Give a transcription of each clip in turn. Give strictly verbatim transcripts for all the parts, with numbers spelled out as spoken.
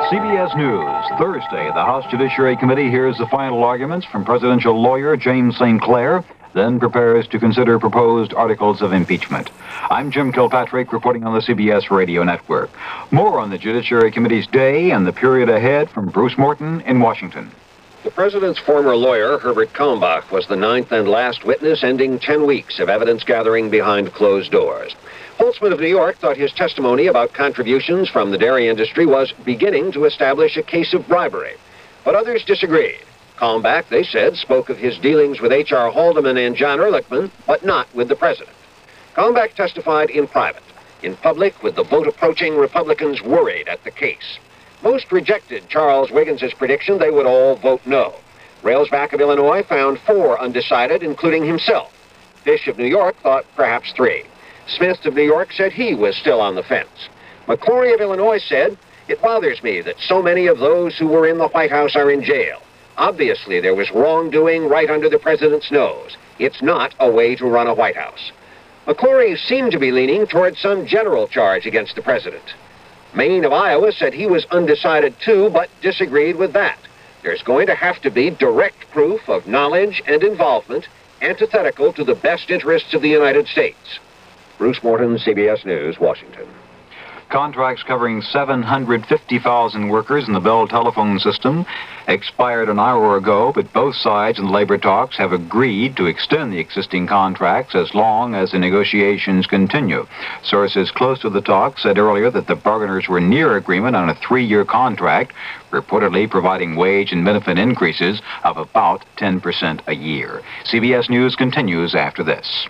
C B S News, Thursday, the House Judiciary Committee hears the final arguments from presidential lawyer James Saint Clair, then prepares to consider proposed articles of impeachment. I'm Jim Kilpatrick, reporting on the C B S Radio Network. More on the Judiciary Committee's day and the period ahead from Bruce Morton in Washington. The president's former lawyer, Herbert Kalmbach, was the ninth and last witness, ending ten weeks of evidence gathering behind closed doors. Holtzman of New York thought his testimony about contributions from the dairy industry was beginning to establish a case of bribery. But others disagreed. Kalmbach, they said, spoke of his dealings with H R Haldeman and John Ehrlichman, but not with the president. Kalmbach testified in private. In public, with the vote approaching, Republicans worried at the case. Most rejected Charles Wiggins' prediction they would all vote no. Railsback of Illinois found four undecided, including himself. Fish of New York thought perhaps three. Smith of New York said he was still on the fence. McClory of Illinois said, "It bothers me that so many of those who were in the White House are in jail. Obviously, there was wrongdoing right under the president's nose. It's not a way to run a White House." McClory seemed to be leaning toward some general charge against the president. Maine of Iowa said he was undecided too, but disagreed with that. There's going to have to be direct proof of knowledge and involvement antithetical to the best interests of the United States. Bruce Morton, C B S News, Washington. Contracts covering seven hundred fifty thousand workers in the Bell telephone system expired an hour ago, but both sides in the labor talks have agreed to extend the existing contracts as long as the negotiations continue. Sources close to the talks said earlier that the bargainers were near agreement on a three-year contract, reportedly providing wage and benefit increases of about ten percent a year. C B S News continues after this.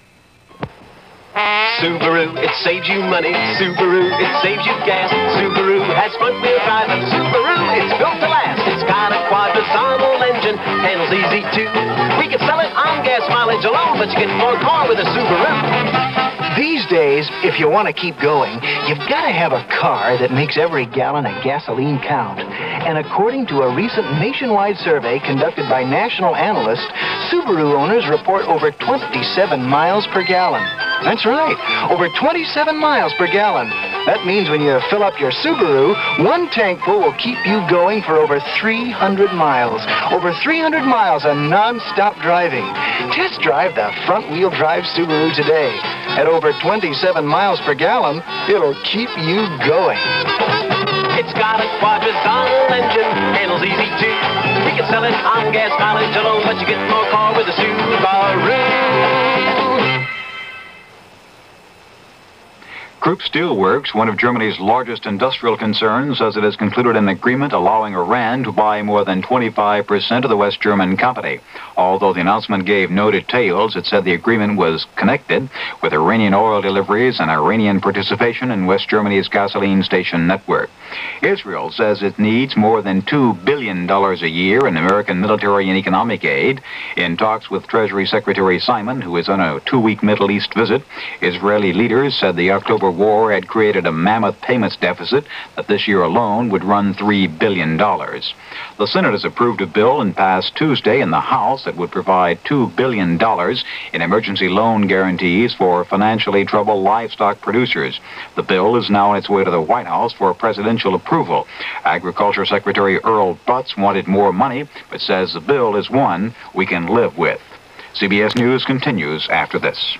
Subaru, it saves you money. Subaru, it saves you gas. Subaru has front-wheel drive, and Subaru, it's built to last. It's got a quadrizagonal engine, handles easy too. We can sell it on gas mileage alone, but you get more car with a Subaru. These days, if you want to keep going, you've got to have a car that makes every gallon of gasoline count. And according to a recent nationwide survey conducted by national analysts, Subaru owners report over twenty-seven miles per gallon. That's right, over twenty-seven miles per gallon. That means when you fill up your Subaru, one tank full will keep you going for over three hundred miles. Over three hundred miles of non-stop driving. Test drive the front-wheel drive Subaru today. At over twenty-seven miles per gallon, it'll keep you going. It's got a quadrizagonal engine, handles easy too. We can sell it on gas mileage alone, but you get more car with a Subaru. Krupp Steel Works, one of Germany's largest industrial concerns, says it has concluded an agreement allowing Iran to buy more than twenty-five percent of the West German company. Although the announcement gave no details, it said the agreement was connected with Iranian oil deliveries and Iranian participation in West Germany's gasoline station network. Israel says it needs more than two billion dollars a year in American military and economic aid. In talks with Treasury Secretary Simon, who is on a two-week Middle East visit, Israeli leaders said the October war had created a mammoth payments deficit that this year alone would run three billion dollars. The Senate has approved a bill and passed Tuesday in the House that would provide two billion dollars in emergency loan guarantees for financially troubled livestock producers. The bill is now on its way to the White House for presidential approval. Agriculture Secretary Earl Butz wanted more money, but says the bill is one we can live with. C B S News continues after this.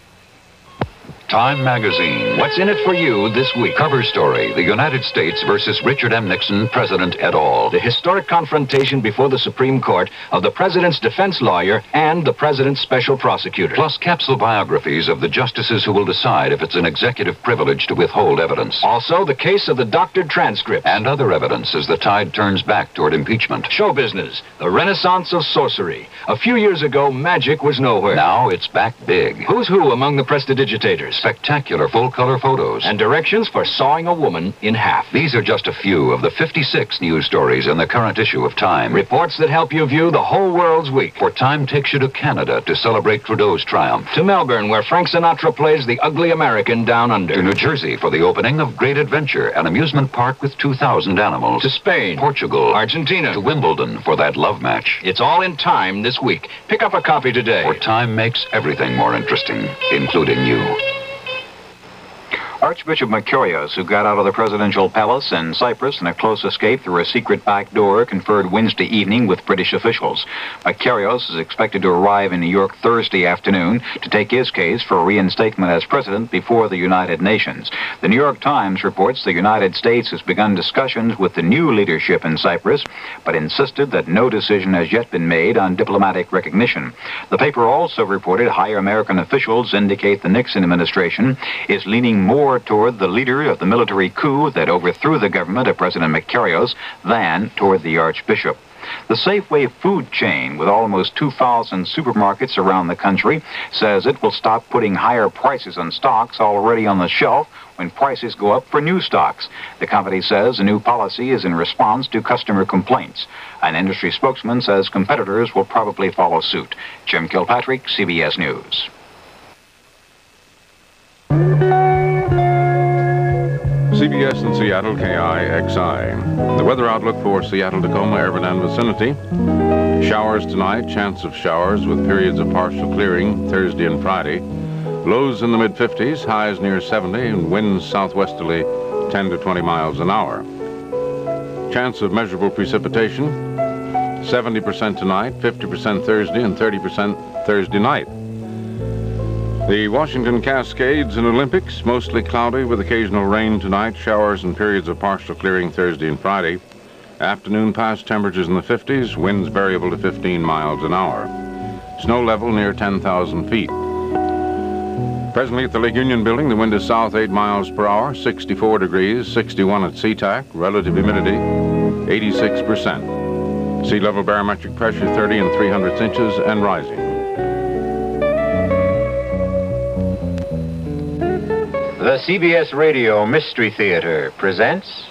Time Magazine. What's in it for you this week? Cover story, the United States versus Richard M. Nixon, President et al. The historic confrontation before the Supreme Court of the president's defense lawyer and the president's special prosecutor. Plus capsule biographies of the justices who will decide if it's an executive privilege to withhold evidence. Also, the case of the doctored transcripts. And other evidence as the tide turns back toward impeachment. Show business, the renaissance of sorcery. A few years ago, magic was nowhere. Now it's back big. Who's who among the prestidigitators? Spectacular full-color photos. And directions for sawing a woman in half. These are just a few of the fifty-six news stories in the current issue of Time. Reports that help you view the whole world's week. For Time takes you to Canada to celebrate Trudeau's triumph. To Melbourne, where Frank Sinatra plays the ugly American down under. To New Jersey for the opening of Great Adventure, an amusement park with two thousand animals. To Spain, Portugal, Argentina. To Wimbledon for that love match. It's all in Time this week. Pick up a copy today. For Time makes everything more interesting, including you. Archbishop Makarios, who got out of the presidential palace in Cyprus in a close escape through a secret back door, conferred Wednesday evening with British officials. Makarios is expected to arrive in New York Thursday afternoon to take his case for reinstatement as president before the United Nations. The New York Times reports the United States has begun discussions with the new leadership in Cyprus, but insisted that no decision has yet been made on diplomatic recognition. The paper also reported higher American officials indicate the Nixon administration is leaning more toward the leader of the military coup that overthrew the government of President Makarios than toward the Archbishop. The Safeway food chain, with almost two thousand supermarkets around the country, says it will stop putting higher prices on stocks already on the shelf when prices go up for new stocks. The company says the new policy is in response to customer complaints. An industry spokesman says competitors will probably follow suit. Jim Kilpatrick, C B S News. C B S in Seattle, K I X I. The weather outlook for Seattle, Tacoma, Irvine, and vicinity. Showers tonight, chance of showers with periods of partial clearing Thursday and Friday. Lows in the mid fifties, highs near seventy, and winds southwesterly ten to twenty miles an hour. Chance of measurable precipitation, seventy percent tonight, fifty percent Thursday, and thirty percent Thursday night. The Washington Cascades and Olympics, mostly cloudy with occasional rain tonight, showers and periods of partial clearing Thursday and Friday. Afternoon past temperatures in the fifties, winds variable to fifteen miles an hour. Snow level near ten thousand feet. Presently at the Lake Union Building, the wind is south eight miles per hour, sixty-four degrees, sixty-one at SeaTac, relative humidity eighty-six percent. Sea level barometric pressure thirty and three hundredths inches and rising. The C B S Radio Mystery Theater presents...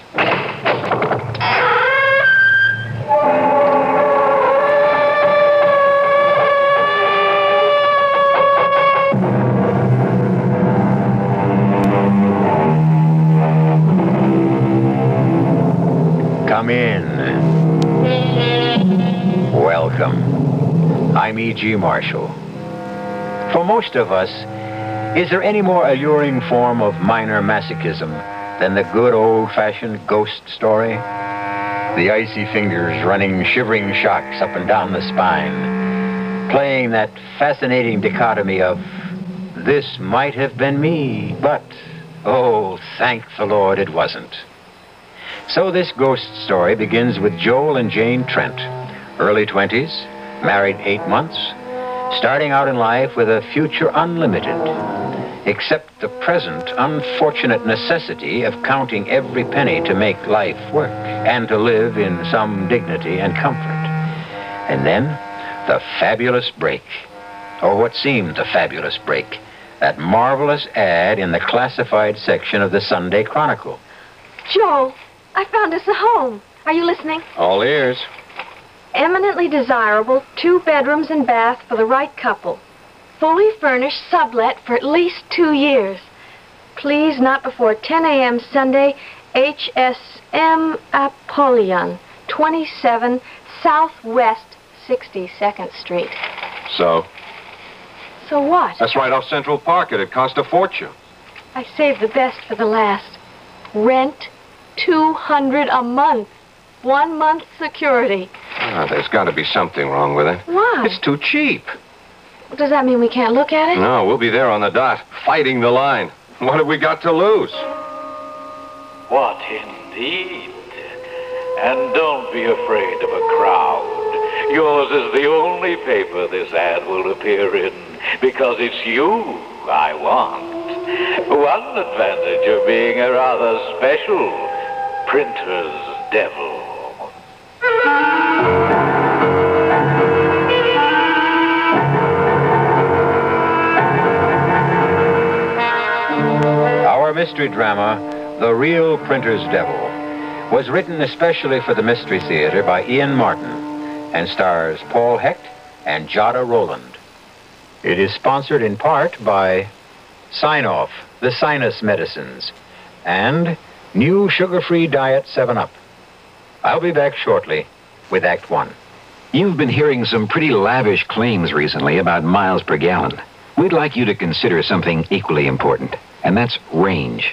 Come in. Welcome. I'm E G. Marshall. For most of us, is there any more alluring form of minor masochism than the good old-fashioned ghost story? The icy fingers running shivering shocks up and down the spine, playing that fascinating dichotomy of, this might have been me, but, oh, thank the Lord it wasn't. So this ghost story begins with Joel and Jane Trent, early twenties, married eight months, starting out in life with a future unlimited, except the present unfortunate necessity of counting every penny to make life work and to live in some dignity and comfort. And then the fabulous break, or what seemed the fabulous break, that marvelous ad in the classified section of the Sunday Chronicle. Joel, I found us a home. Are you listening? All ears. Eminently desirable, two bedrooms and bath for the right couple. Fully furnished, sublet for at least two years. Please, not before ten a m Sunday, H S M Apollyon, twenty-seven Southwest sixty-second Street. So? So what? That's right off Central Park. It'd cost a fortune. I saved the best for the last. Rent, two hundred a month. One month security. Ah, there's got to be something wrong with it. Why? It's too cheap. Does that mean we can't look at it? No, we'll be there on the dot, fighting the line. What have we got to lose? What indeed? And don't be afraid of a crowd. Yours is the only paper this ad will appear in, because it's you I want. One advantage of being a rather special printer's devil. Our mystery drama, The Real Printer's Devil, was written especially for the Mystery Theater by Ian Martin and stars Paul Hecht and Jada Rowland. It is sponsored in part by Sign-Off, the sinus medicines, and new sugar-free diet seven up. I'll be back shortly with Act One. You've been hearing some pretty lavish claims recently about miles per gallon. We'd like you to consider something equally important, and that's range.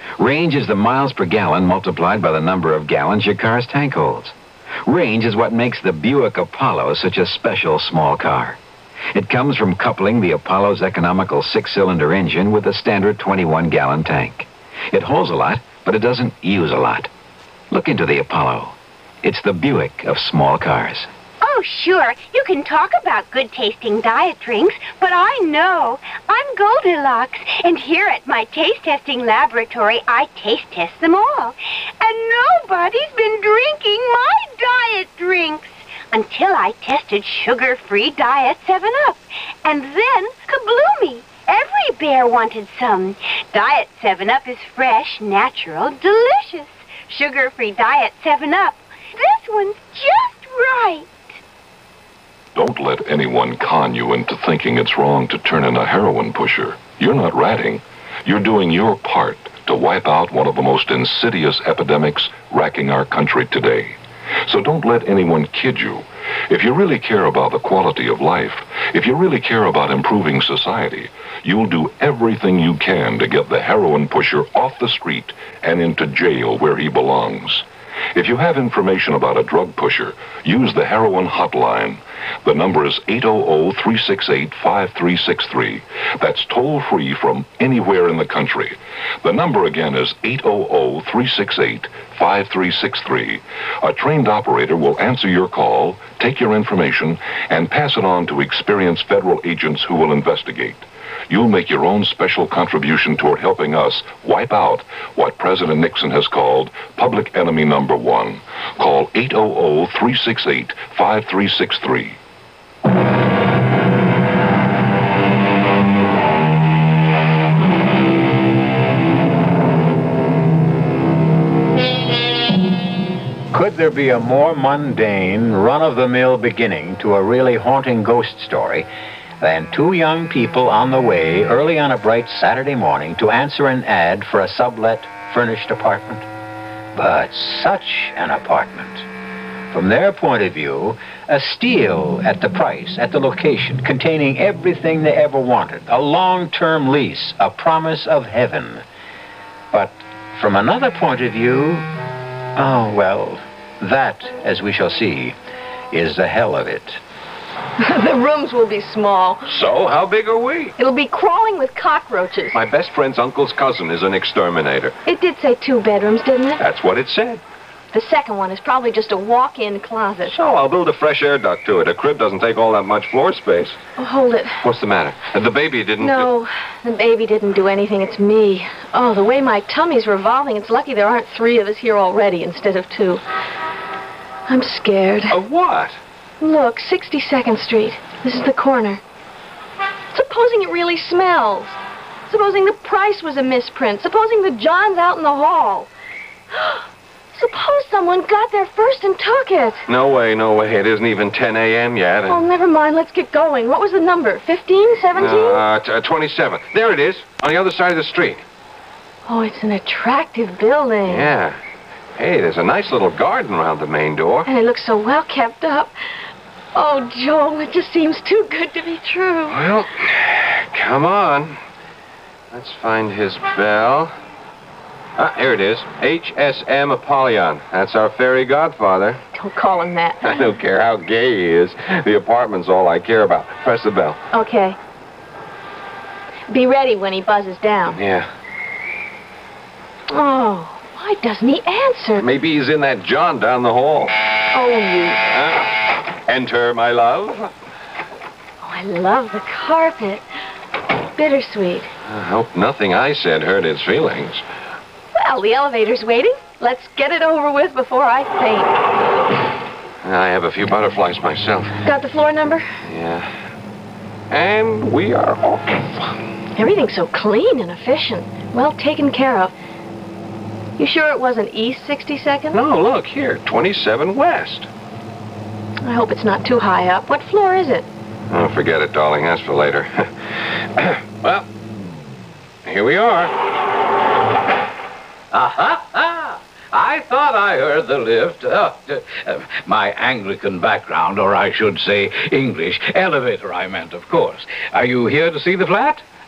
Range is the miles per gallon multiplied by the number of gallons your car's tank holds. Range is what makes the Buick Apollo such a special small car. It comes from coupling the Apollo's economical six-cylinder engine with a standard twenty-one gallon tank. It holds a lot, but it doesn't use a lot. Look into the Apollo. It's the Buick of small cars. Oh, sure. You can talk about good-tasting diet drinks, but I know. I'm Goldilocks, and here at my taste-testing laboratory, I taste-test them all. And nobody's been drinking my diet drinks until I tested sugar-free Diet seven up. And then, kabloomy! Every bear wanted some. Diet seven up is fresh, natural, delicious. Sugar-free Diet seven up. This one's just right. Don't let anyone con you into thinking it's wrong to turn in a heroin pusher. You're not ratting. You're doing your part to wipe out one of the most insidious epidemics racking our country today. So don't let anyone kid you. If you really care about the quality of life, if you really care about improving society, you'll do everything you can to get the heroin pusher off the street and into jail where he belongs. If you have information about a drug pusher, use the heroin hotline. The number is eight hundred, three six eight, five three six three. That's toll-free from anywhere in the country. The number again is eight hundred, three six eight, five three six three. A trained operator will answer your call, take your information, and pass it on to experienced federal agents who will investigate. You'll make your own special contribution toward helping us wipe out what President Nixon has called public enemy number one. Call eight hundred, three six eight, five three six three. Could there be a more mundane, run-of-the-mill beginning to a really haunting ghost story than two young people on the way early on a bright Saturday morning to answer an ad for a sublet furnished apartment? But such an apartment. From their point of view, a steal at the price, at the location, containing everything they ever wanted, a long-term lease, a promise of heaven. But from another point of view, oh, well, that, as we shall see, is the hell of it. The rooms will be small. So, how big are we? It'll be crawling with cockroaches. My best friend's uncle's cousin is an exterminator. It did say two bedrooms, didn't it? That's what it said. The second one is probably just a walk-in closet. So, I'll build a fresh air duct to it. A crib doesn't take all that much floor space. Oh, hold it. What's the matter? The baby didn't... No, the baby didn't do anything. It's me. Oh, the way my tummy's revolving, it's lucky there aren't three of us here already instead of two. I'm scared. Of what? Look, sixty-second Street. This is the corner. Supposing it really smells. Supposing the price was a misprint. Supposing the John's out in the hall. Suppose someone got there first and took it. No way, no way. It isn't even ten a.m. yet. Oh, never mind. Let's get going. What was the number? fifteen? seventeen? Uh, t- uh, twenty-seven. There it is, on the other side of the street. Oh, it's an attractive building. Yeah. Hey, there's a nice little garden around the main door. And it looks so well kept up. Oh, Joel, it just seems too good to be true. Well, come on. Let's find his bell. Ah, here it is. H S M Apollyon. That's our fairy godfather. Don't call him that. I don't care how gay he is. The apartment's all I care about. Press the bell. Okay. Be ready when he buzzes down. Yeah. Oh, why doesn't he answer? Maybe he's in that John down the hall. Oh, you... Ah. Enter, my love. Oh, I love the carpet. Bittersweet. I hope nothing I said hurt his feelings. Well, the elevator's waiting. Let's get it over with before I faint. I have a few butterflies myself. Got the floor number? Yeah. And we are off. Everything's so clean and efficient. Well taken care of. You sure it wasn't East sixty-second? No, look, here, twenty-seven West. I hope it's not too high up. What floor is it? Oh, forget it, darling. That's for later. Well, here we are. Aha! I thought I heard the lift. Uh, uh, my Anglican background, or I should say English. Elevator, I meant, of course. Are you here to see the flat?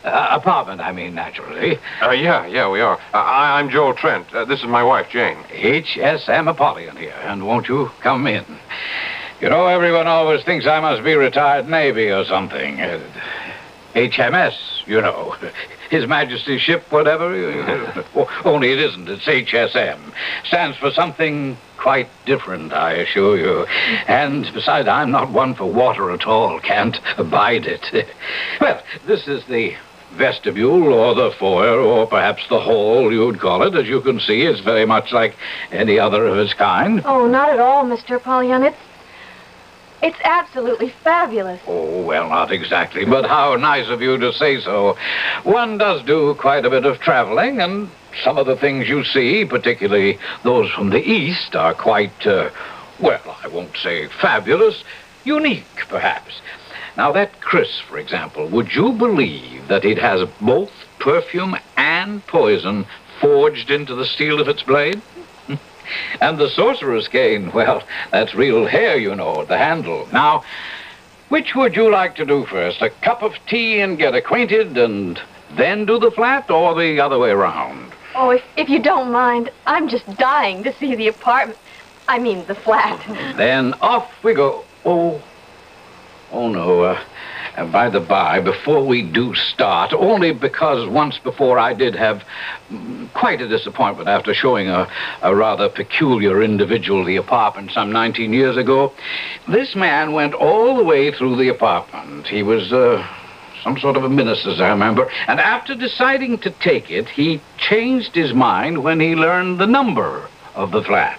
Uh, apartment, I mean, naturally. Uh, yeah, yeah, we are. Uh, I, I'm Joel Trent. Uh, this is my wife, Jane. H S M Apollyon here, and won't you come in? You know, everyone always thinks I must be retired Navy or something. Uh, H M S, you know. His Majesty's ship, whatever. Only it isn't. It's H S M. Stands for something quite different, I assure you. And besides, I'm not one for water at all. Can't abide it. Well, this is the vestibule, or the foyer, or perhaps the hall, you'd call it. As you can see, it's very much like any other of its kind. Oh, not at all, Mister Apollyon. It's... It's absolutely fabulous. Oh, well, not exactly, but how nice of you to say so. One does do quite a bit of traveling, and some of the things you see, particularly those from the East, are quite, uh, well, I won't say fabulous, unique, perhaps. Now, that Chris, for example, would you believe that it has both perfume and poison forged into the steel of its blade? And the sorcerer's cane, well, that's real hair, you know, at the handle. Now, which would you like to do first? A cup of tea and get acquainted, and then do the flat, or the other way around? Oh, if, if you don't mind, I'm just dying to see the apartment. I mean, the flat. Then off we go. Oh, oh no, uh, and by the by, before we do start, only because once before I did have mm, quite a disappointment after showing a, a rather peculiar individual the apartment some nineteen years ago. This man went all the way through the apartment. He was uh, some sort of a minister, as I remember, and after deciding to take it, he changed his mind when he learned the number of the flat.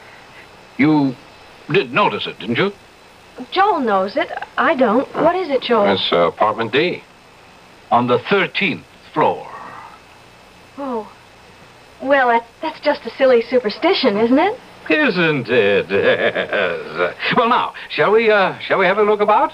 You did notice it, didn't you? Joel knows it. I don't. What is it, Joel? It's uh, apartment D. On the thirteenth floor. Oh. Well, that, that's just a silly superstition, isn't it? Isn't it? Yes. Well, now, shall we, uh, shall we have a look about?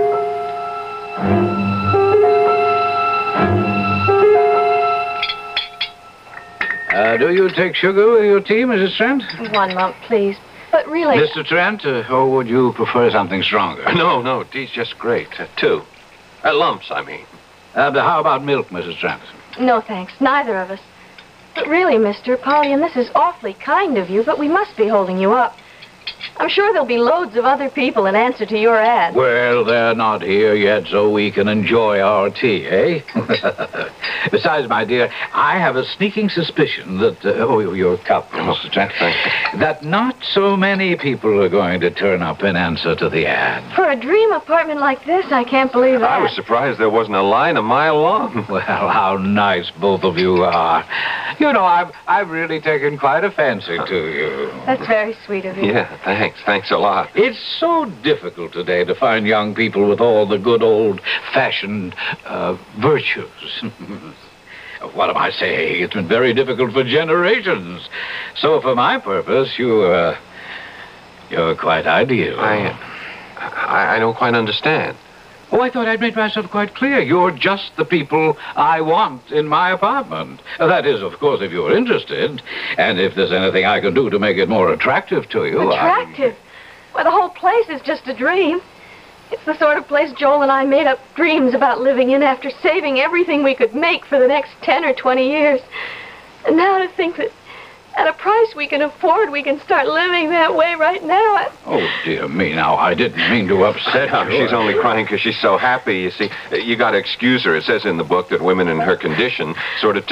Uh, do you take sugar with your tea, Missus Trent? One lump, please. But really... Mister Trent, uh, or would you prefer something stronger? No, no, tea's just great. Uh, two. Uh, lumps, I mean. Uh, but how about milk, Missus Trent? No, thanks. Neither of us. But really, Mister Apollyon, this is awfully kind of you, but we must be holding you up. I'm sure there'll be loads of other people in answer to your ad. Well, they're not here yet, so we can enjoy our tea, eh? Besides, my dear, I have a sneaking suspicion that... Uh, oh, your cup, Mister Trent. That not so many people are going to turn up in answer to the ad. For a dream apartment like this, I can't believe that. I was surprised there wasn't a line a mile long. Well, how nice both of you are. You know, I've, I've really taken quite a fancy to you. That's very sweet of you. Yeah, thanks. Thanks a lot. It's so difficult today to find young people with all the good old-fashioned uh, virtues. What am I saying? It's been very difficult for generations. So for my purpose, you, uh, you're quite ideal. I, I, I don't quite understand. Oh, I thought I'd made myself quite clear. You're just the people I want in my apartment. That is, of course, if you're interested. And if there's anything I can do to make it more attractive to you. Attractive? I... Well, the whole place is just a dream. It's the sort of place Joel and I made up dreams about living in after saving everything we could make for the next ten or twenty years. And now to think that at a price we can afford, we can start living that way right now. I... Oh, dear me, now, I didn't mean to upset no, you. She's only crying because she's so happy, you see. You got to excuse her. It says in the book that women in her condition sort of... T-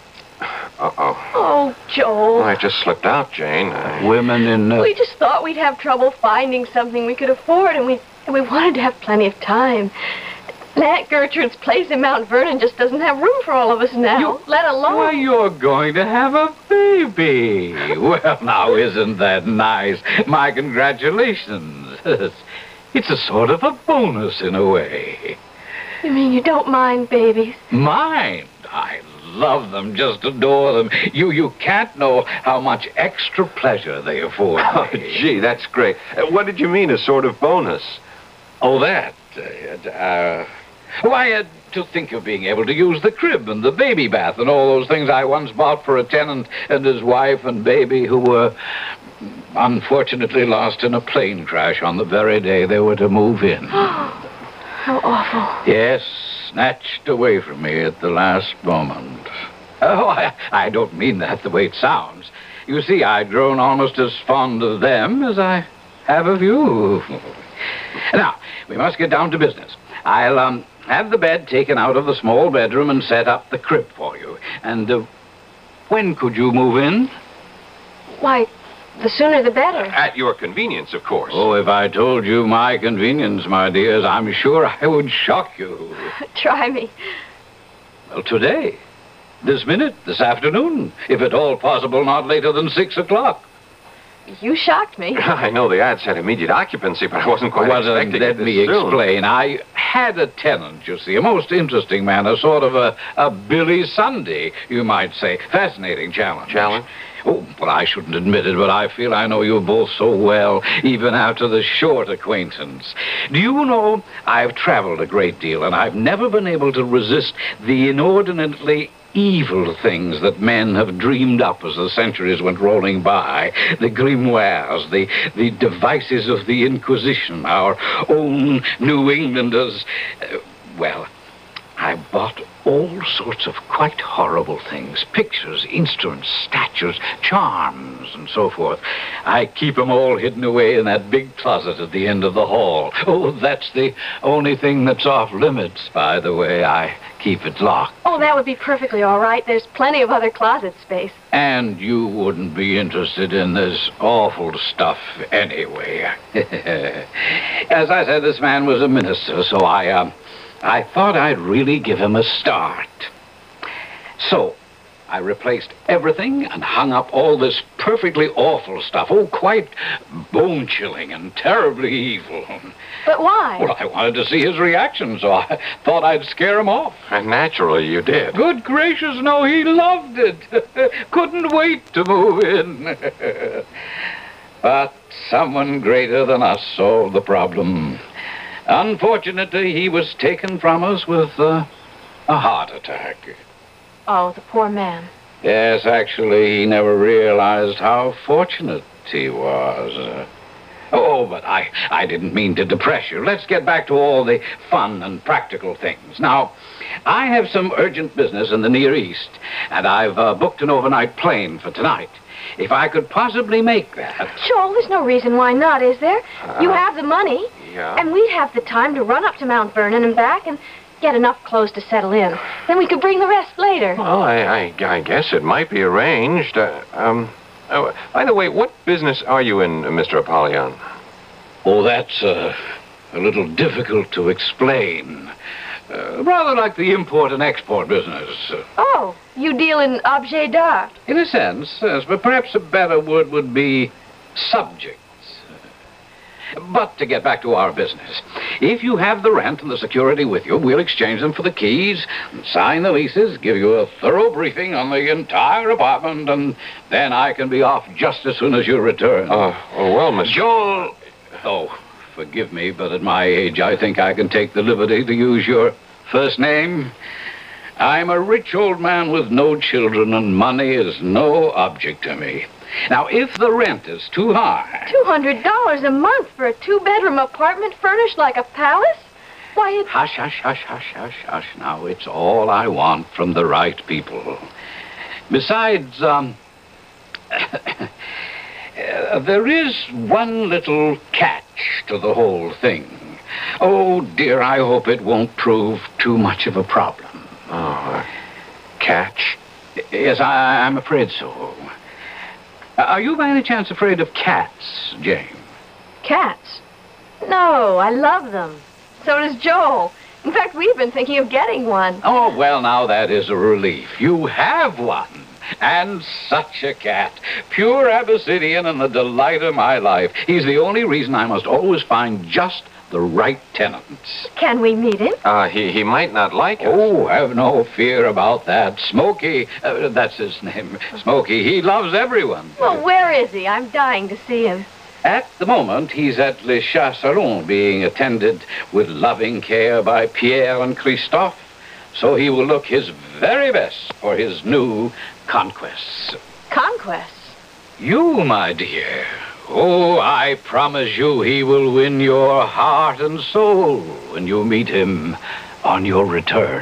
Uh-oh. Oh, Joel. Oh, I just slipped out, Jane. I... Women in... Uh... We just thought we'd have trouble finding something we could afford, and we, and we wanted to have plenty of time. Aunt Gertrude's place in Mount Vernon just doesn't have room for all of us now, you, let alone... Why, you're going to have a baby. Well, now, isn't that nice? My congratulations. It's a sort of a bonus in a way. You mean you don't mind babies? Mind? I love them, just adore them. You you can't know how much extra pleasure they afford Oh, me. Gee, that's great. Uh, what did you mean, a sort of bonus? Oh, that? Uh, uh, why, uh, to think of being able to use the crib and the baby bath and all those things I once bought for a tenant and his wife and baby who were unfortunately lost in a plane crash on the very day they were to move in. How awful. Yes, snatched away from me at the last moment. Oh, I, I don't mean that the way it sounds. You see, I'd grown almost as fond of them as I have of you. Now, we must get down to business. I'll, um, have the bed taken out of the small bedroom and set up the crib for you. And, uh, when could you move in? Why, the sooner the better. At your convenience, of course. Oh, if I told you my convenience, my dears, I'm sure I would shock you. Try me. Well, today. This minute, this afternoon. If at all possible, not later than six o'clock. You shocked me. I know the ad said immediate occupancy, but I wasn't quite well, expecting let it this me soon. explain. I had a tenant, you see, a most interesting man, a sort of a, a Billy Sunday, you might say. Fascinating challenge. Challenge? Oh, well, I shouldn't admit it, but I feel I know you both so well, even after the short acquaintance. Do you know, I've traveled a great deal, and I've never been able to resist the inordinately evil things that men have dreamed up as the centuries went rolling by. The grimoires, the, the devices of the Inquisition, our own New Englanders. Uh, well, I bought all sorts of quite horrible things. Pictures, instruments, statues, charms, and so forth. I keep them all hidden away in that big closet at the end of the hall. Oh, that's the only thing that's off limits, by the way. I keep it locked. Oh, that would be perfectly all right. There's plenty of other closet space. And you wouldn't be interested in this awful stuff anyway. As I said, this man was a minister, so I, um... I thought I'd really give him a start. So, I replaced everything and hung up all this perfectly awful stuff. Oh, quite bone-chilling and terribly evil. But why? Well, I wanted to see his reaction, so I thought I'd scare him off. And naturally, you did. Good gracious, no, he loved it. Couldn't wait to move in. But someone greater than us solved the problem. Unfortunately, he was taken from us with uh, a heart attack. Oh, the poor man. Yes, actually, he never realized how fortunate he was. Uh, oh, but I, I didn't mean to depress you. Let's get back to all the fun and practical things. Now, I have some urgent business in the Near East, and I've uh, booked an overnight plane for tonight. If I could possibly make that... Joel, there's no reason why not, is there? Uh, you have the money. Yeah. And we'd have the time to run up to Mount Vernon and back and get enough clothes to settle in. Then we could bring the rest later. Well, I, I, I guess it might be arranged. Uh, um, oh, by the way, what business are you in, uh, Mister Apollyon? Oh, that's uh, a little difficult to explain. Uh, rather like the import and export business. Oh, you deal in objet d'art. In a sense, yes, but perhaps a better word would be subjects. But to get back to our business, if you have the rent and the security with you, we'll exchange them for the keys, sign the leases, give you a thorough briefing on the entire apartment, and then I can be off just as soon as you return. Uh, oh, well, Mister Joel... Oh, forgive me, but at my age, I think I can take the liberty to use your first name. I'm a rich old man with no children, and money is no object to me. Now, if the rent is too high... two hundred dollars a month for a two-bedroom apartment furnished like a palace? Why, it... Hush, hush, hush, hush, hush, hush. Now, it's all I want from the right people. Besides, um... uh, there is one little catch to the whole thing. Oh, dear, I hope it won't prove too much of a problem. Oh, uh, catch? Yes, I, I'm afraid so. Are you by any chance afraid of cats, Jane? Cats? No, I love them. So does Joel. In fact, we've been thinking of getting one. Oh, well, now that is a relief. You have one. And such a cat. Pure Abyssinian and the delight of my life. He's the only reason I must always find just the right tenants. Can we meet him? Uh, he, he might not like us. Oh, have no fear about that. Smokey, uh, that's his name. Smokey, he loves everyone. Well, where is he? I'm dying to see him. At the moment, he's at Le Chat Salon, being attended with loving care by Pierre and Christophe. So he will look his very best for his new conquests. Conquests? You, my dear. Oh, I promise you he will win your heart and soul when you meet him on your return.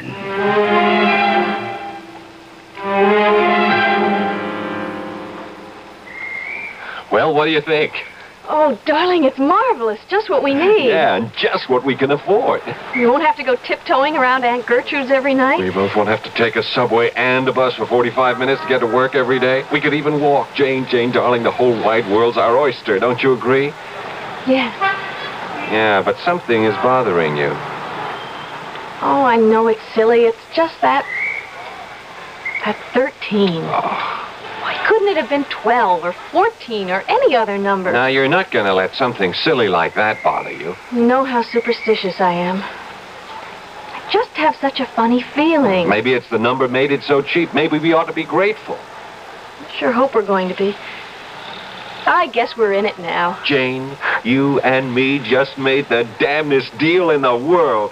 Well, what do you think? Oh, darling, it's marvelous. Just what we need. Yeah, and just what we can afford. You won't have to go tiptoeing around Aunt Gertrude's every night. We both won't have to take a subway and a bus for forty-five minutes to get to work every day. We could even walk. Jane, Jane, darling, the whole wide world's our oyster. Don't you agree? Yes. Yeah, but something is bothering you. Oh, I know it's silly. It's just that... that thirteen. Oh. Why couldn't it have been twelve or fourteen or any other number? Now, you're not going to let something silly like that bother you. You know how superstitious I am. I just have such a funny feeling. Maybe it's the number made it so cheap. Maybe we ought to be grateful. I sure hope we're going to be. I guess we're in it now. Jane, you and me just made the damnedest deal in the world.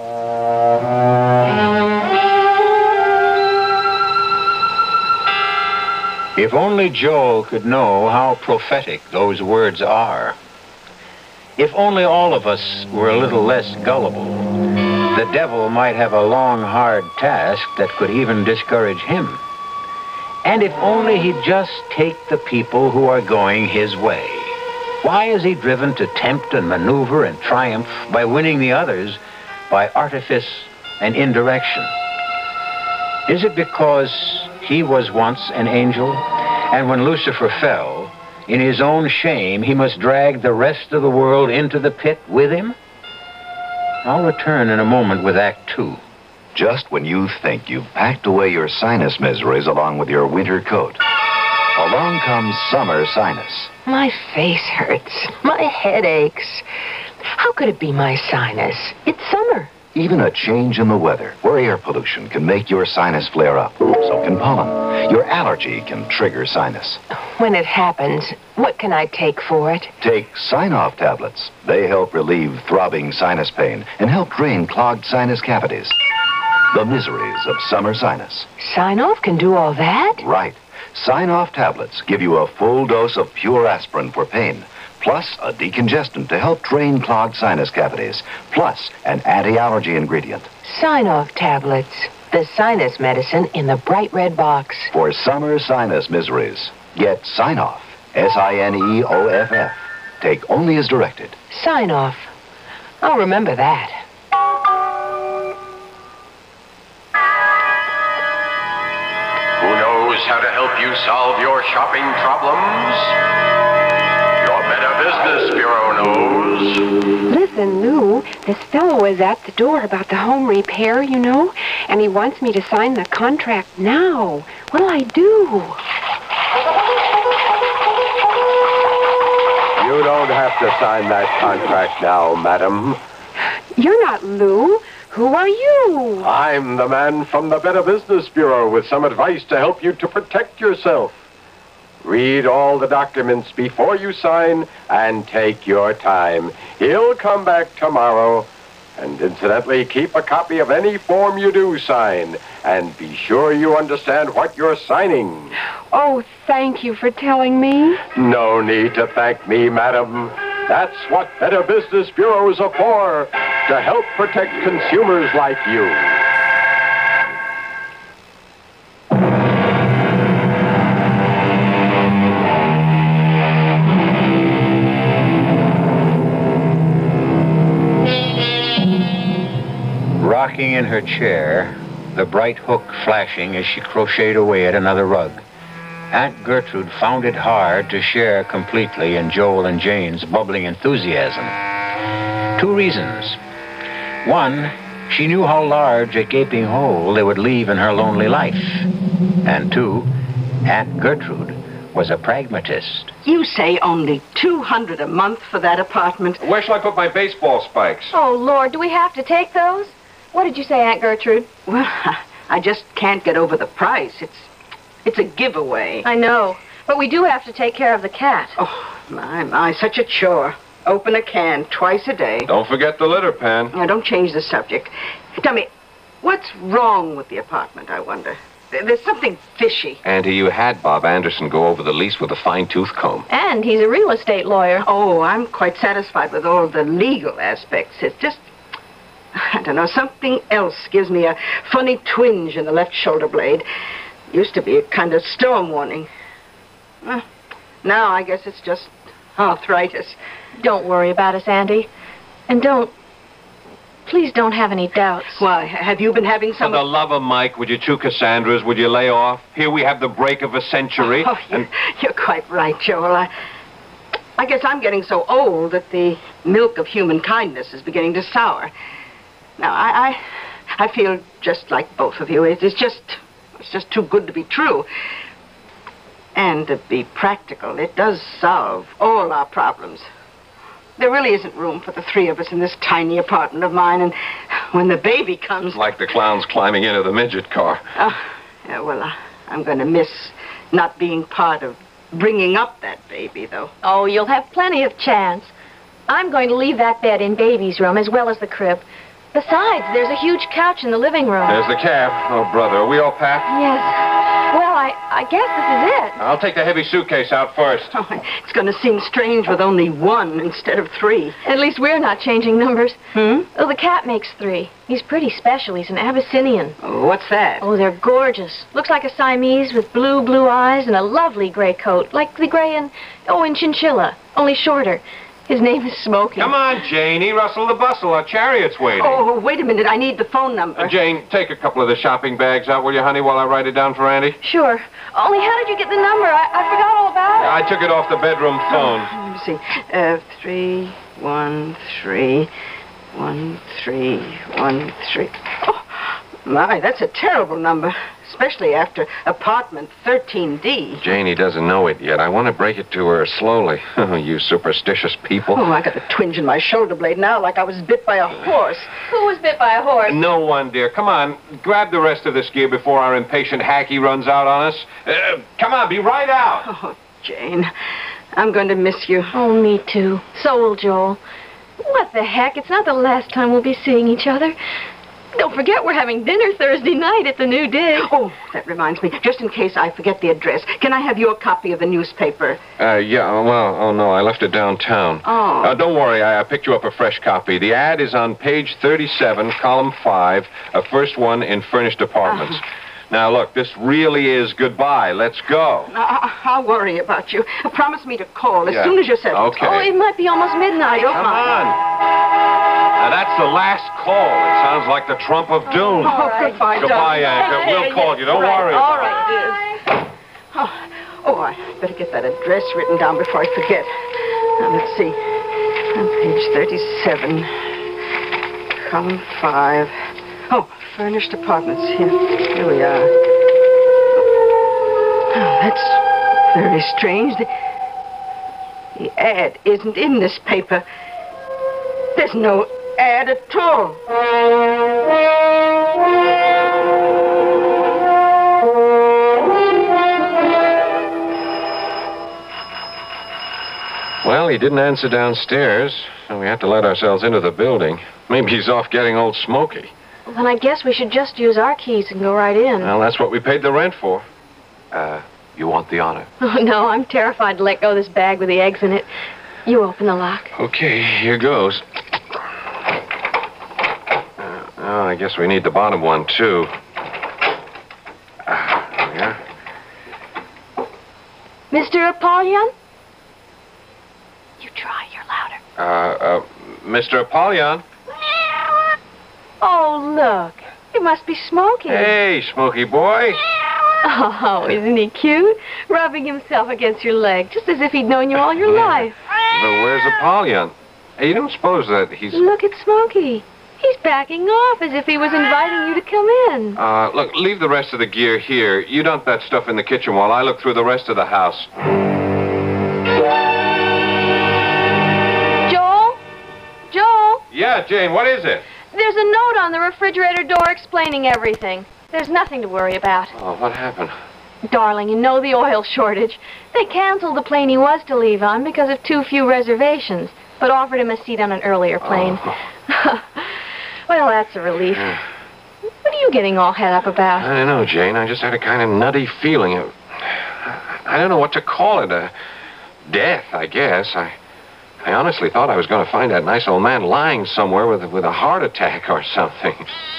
If only Joel could know how prophetic those words are. If only all of us were a little less gullible, the devil might have a long, hard task that could even discourage him. And if only he'd just take the people who are going his way. Why is he driven to tempt and maneuver and triumph by winning the others by artifice and indirection? Is it because he was once an angel, and when Lucifer fell, in his own shame, he must drag the rest of the world into the pit with him? I'll return in a moment with Act Two. Just when you think you've packed away your sinus miseries along with your winter coat, along comes summer sinus. My face hurts. My head aches. How could it be my sinus? It's summer. Even a change in the weather, where air pollution can make your sinus flare up. So can pollen. Your allergy can trigger sinus. When it happens, what can I take for it? Take Sign-Off tablets. They help relieve throbbing sinus pain and help drain clogged sinus cavities. The miseries of summer sinus. Sign-Off can do all that? Right. Sign-Off tablets give you a full dose of pure aspirin for pain, plus a decongestant to help drain clogged sinus cavities, plus an anti-allergy ingredient. Sign-Off tablets. The sinus medicine in the bright red box. For summer sinus miseries, get Sign-Off. S I N E O F F. Take only as directed. Sign-Off. I'll remember that. Who knows how to help you solve your shopping problems? Your Better Business Bureau knows. Listen, Lou, this fellow is at the door about the home repair, you know, and he wants me to sign the contract now. What'll I do? You don't have to sign that contract now, madam. You're not Lou. Who are you? I'm the man from the Better Business Bureau with some advice to help you to protect yourself. Read all the documents before you sign and take your time. He'll come back tomorrow. And incidentally, keep a copy of any form you do sign. And be sure you understand what you're signing. Oh, thank you for telling me. No need to thank me, madam. That's what Better Business Bureaus are for, to help protect consumers like you. Rocking in her chair, the bright hook flashing as she crocheted away at another rug, Aunt Gertrude found it hard to share completely in Joel and Jane's bubbling enthusiasm. Two reasons. One, she knew how large a gaping hole they would leave in her lonely life. And two, Aunt Gertrude was a pragmatist. You say only two hundred a month for that apartment. Where shall I put my baseball spikes? Oh, Lord, do we have to take those? What did you say, Aunt Gertrude? Well, I just can't get over the price. It's it's a giveaway. I know, but we do have to take care of the cat. Oh, my, my, such a chore. Open a can twice a day. Don't forget the litter pan. Now, don't change the subject. Tell me, what's wrong with the apartment, I wonder? There's something fishy. Auntie, you had Bob Anderson go over the lease with a fine-tooth comb. And he's a real estate lawyer. Oh, I'm quite satisfied with all the legal aspects. It's just... I don't know, something else gives me a funny twinge in the left shoulder blade. Used to be a kind of storm warning. Uh, now I guess it's just arthritis. Don't worry about us, Andy. And don't, please don't have any doubts. Why, have you been having some... For the love of Mike, would you two Cassandras, would you lay off? Here we have the break of a century. Oh, you're, you're quite right, Joel. I, I guess I'm getting so old that the milk of human kindness is beginning to sour. Now, I, I, I feel just like both of you. It, it's just, it's just too good to be true. And to be practical, it does solve all our problems. There really isn't room for the three of us in this tiny apartment of mine, and when the baby comes... Like the clowns climbing into the midget car. Oh, yeah, well, uh, I'm going to miss not being part of bringing up that baby, though. Oh, you'll have plenty of chance. I'm going to leave that bed in Baby's room as well as the crib. Besides, there's a huge couch in the living room. There's the cab. Oh, brother, are we all packed? Yes. Well, I, I guess this is it. I'll take the heavy suitcase out first. Oh, it's going to seem strange with only one instead of three. At least we're not changing numbers. Hmm? Oh, the cat makes three. He's pretty special. He's an Abyssinian. Oh, what's that? Oh, they're gorgeous. Looks like a Siamese with blue, blue eyes and a lovely gray coat, like the gray in, oh, in Chinchilla, only shorter. His name is Smokey. Come on, Janie. Rustle the bustle. Our chariot's waiting. Oh, wait a minute. I need the phone number. Uh, Jane, take a couple of the shopping bags out, will you, honey, while I write it down for Andy? Sure. Only how did you get the number? I, I forgot all about it. I took it off the bedroom phone. Oh, let me see. Uh, three, one, three, one, three, one, three. Oh, my, that's a terrible number. Especially after apartment thirteen D. Janie doesn't know it yet. I want to break it to her slowly. Oh, you superstitious people. Oh, I got a twinge in my shoulder blade now like I was bit by a horse. Who was bit by a horse? No one, dear. Come on. Grab the rest of this gear before our impatient hacky runs out on us. Uh, come on, be right out. Oh, Jane, I'm going to miss you. Oh, me too. So will Joel. What the heck? It's not the last time we'll be seeing each other. Don't forget we're having dinner Thursday night at the New Dig. Oh, that reminds me. Just in case I forget the address, can I have your copy of the newspaper? Uh, yeah, well, oh, no, I left it downtown. Oh. Uh, don't worry, I, I picked you up a fresh copy. The ad is on page thirty-seven, column five, a first one in furnished apartments. Uh-huh. Now, look, this really is goodbye. Let's go. I- I'll worry about you. Promise me to call as Yeah. soon as you're settled. Okay. Oh, it might be almost midnight. Don't Come mind. on. Now, that's the last call. It sounds like the trump of doom. Oh, right. Goodbye, Goodbye, darling. Anka. We'll call you. Don't right. worry. All right, dears. Oh, oh, I better get that address written down before I forget. Now, let's see. On page thirty-seven, column five. Oh, furnished apartments. Here, here we are. Oh, that's very strange. The, the ad isn't in this paper. There's no ad at all. Well, he didn't answer downstairs, so we had to let ourselves into the building. Maybe he's off getting old Smokey. Well, then I guess we should just use our keys and go right in. Well, that's what we paid the rent for. Uh, you want the honor? Oh, no, I'm terrified to let go of this bag with the eggs in it. You open the lock. Okay, here goes. Uh, oh, I guess we need the bottom one, too. Ah, there we are. Mister Apollyon? You try, you're louder. Uh, uh, Mister Apollyon? Oh, look. It must be Smokey. Hey, Smokey boy. Oh, isn't he cute? Rubbing himself against your leg, just as if he'd known you all your life. But where's Apollyon? Hey, you don't suppose that he's... Look at Smokey. He's backing off as if he was inviting you to come in. Uh, look, leave the rest of the gear here. You dump that stuff in the kitchen while I look through the rest of the house. Joel? Joel? Yeah, Jane, what is it? There's a note on the refrigerator door explaining everything. There's nothing to worry about. Oh, what happened? Darling, you know the oil shortage. They canceled the plane he was to leave on because of too few reservations, but offered him a seat on an earlier plane. Oh. Well, that's a relief. Yeah. What are you getting all head up about? I don't know, Jane. I just had a kind of nutty feeling. Of, I don't know what to call it. A death, I guess. I I honestly thought I was going to find that nice old man lying somewhere with, with a heart attack or something.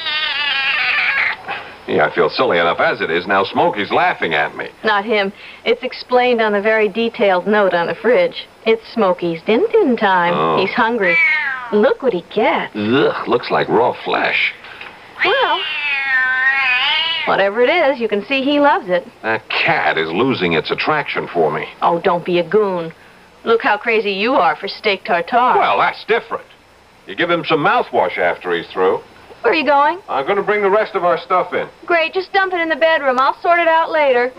Yeah, I feel silly enough as it is. Now Smokey's laughing at me. Not him. It's explained on the very detailed note on the fridge. It's Smokey's din-din time. Oh. He's hungry. Look what he gets. Ugh, looks like raw flesh. Well, whatever it is, you can see he loves it. That cat is losing its attraction for me. Oh, don't be a goon. Look how crazy you are for steak tartare. Well, that's different. You give him some mouthwash after he's through. Where are you going? I'm going to bring the rest of our stuff in. Great, just dump it in the bedroom. I'll sort it out later.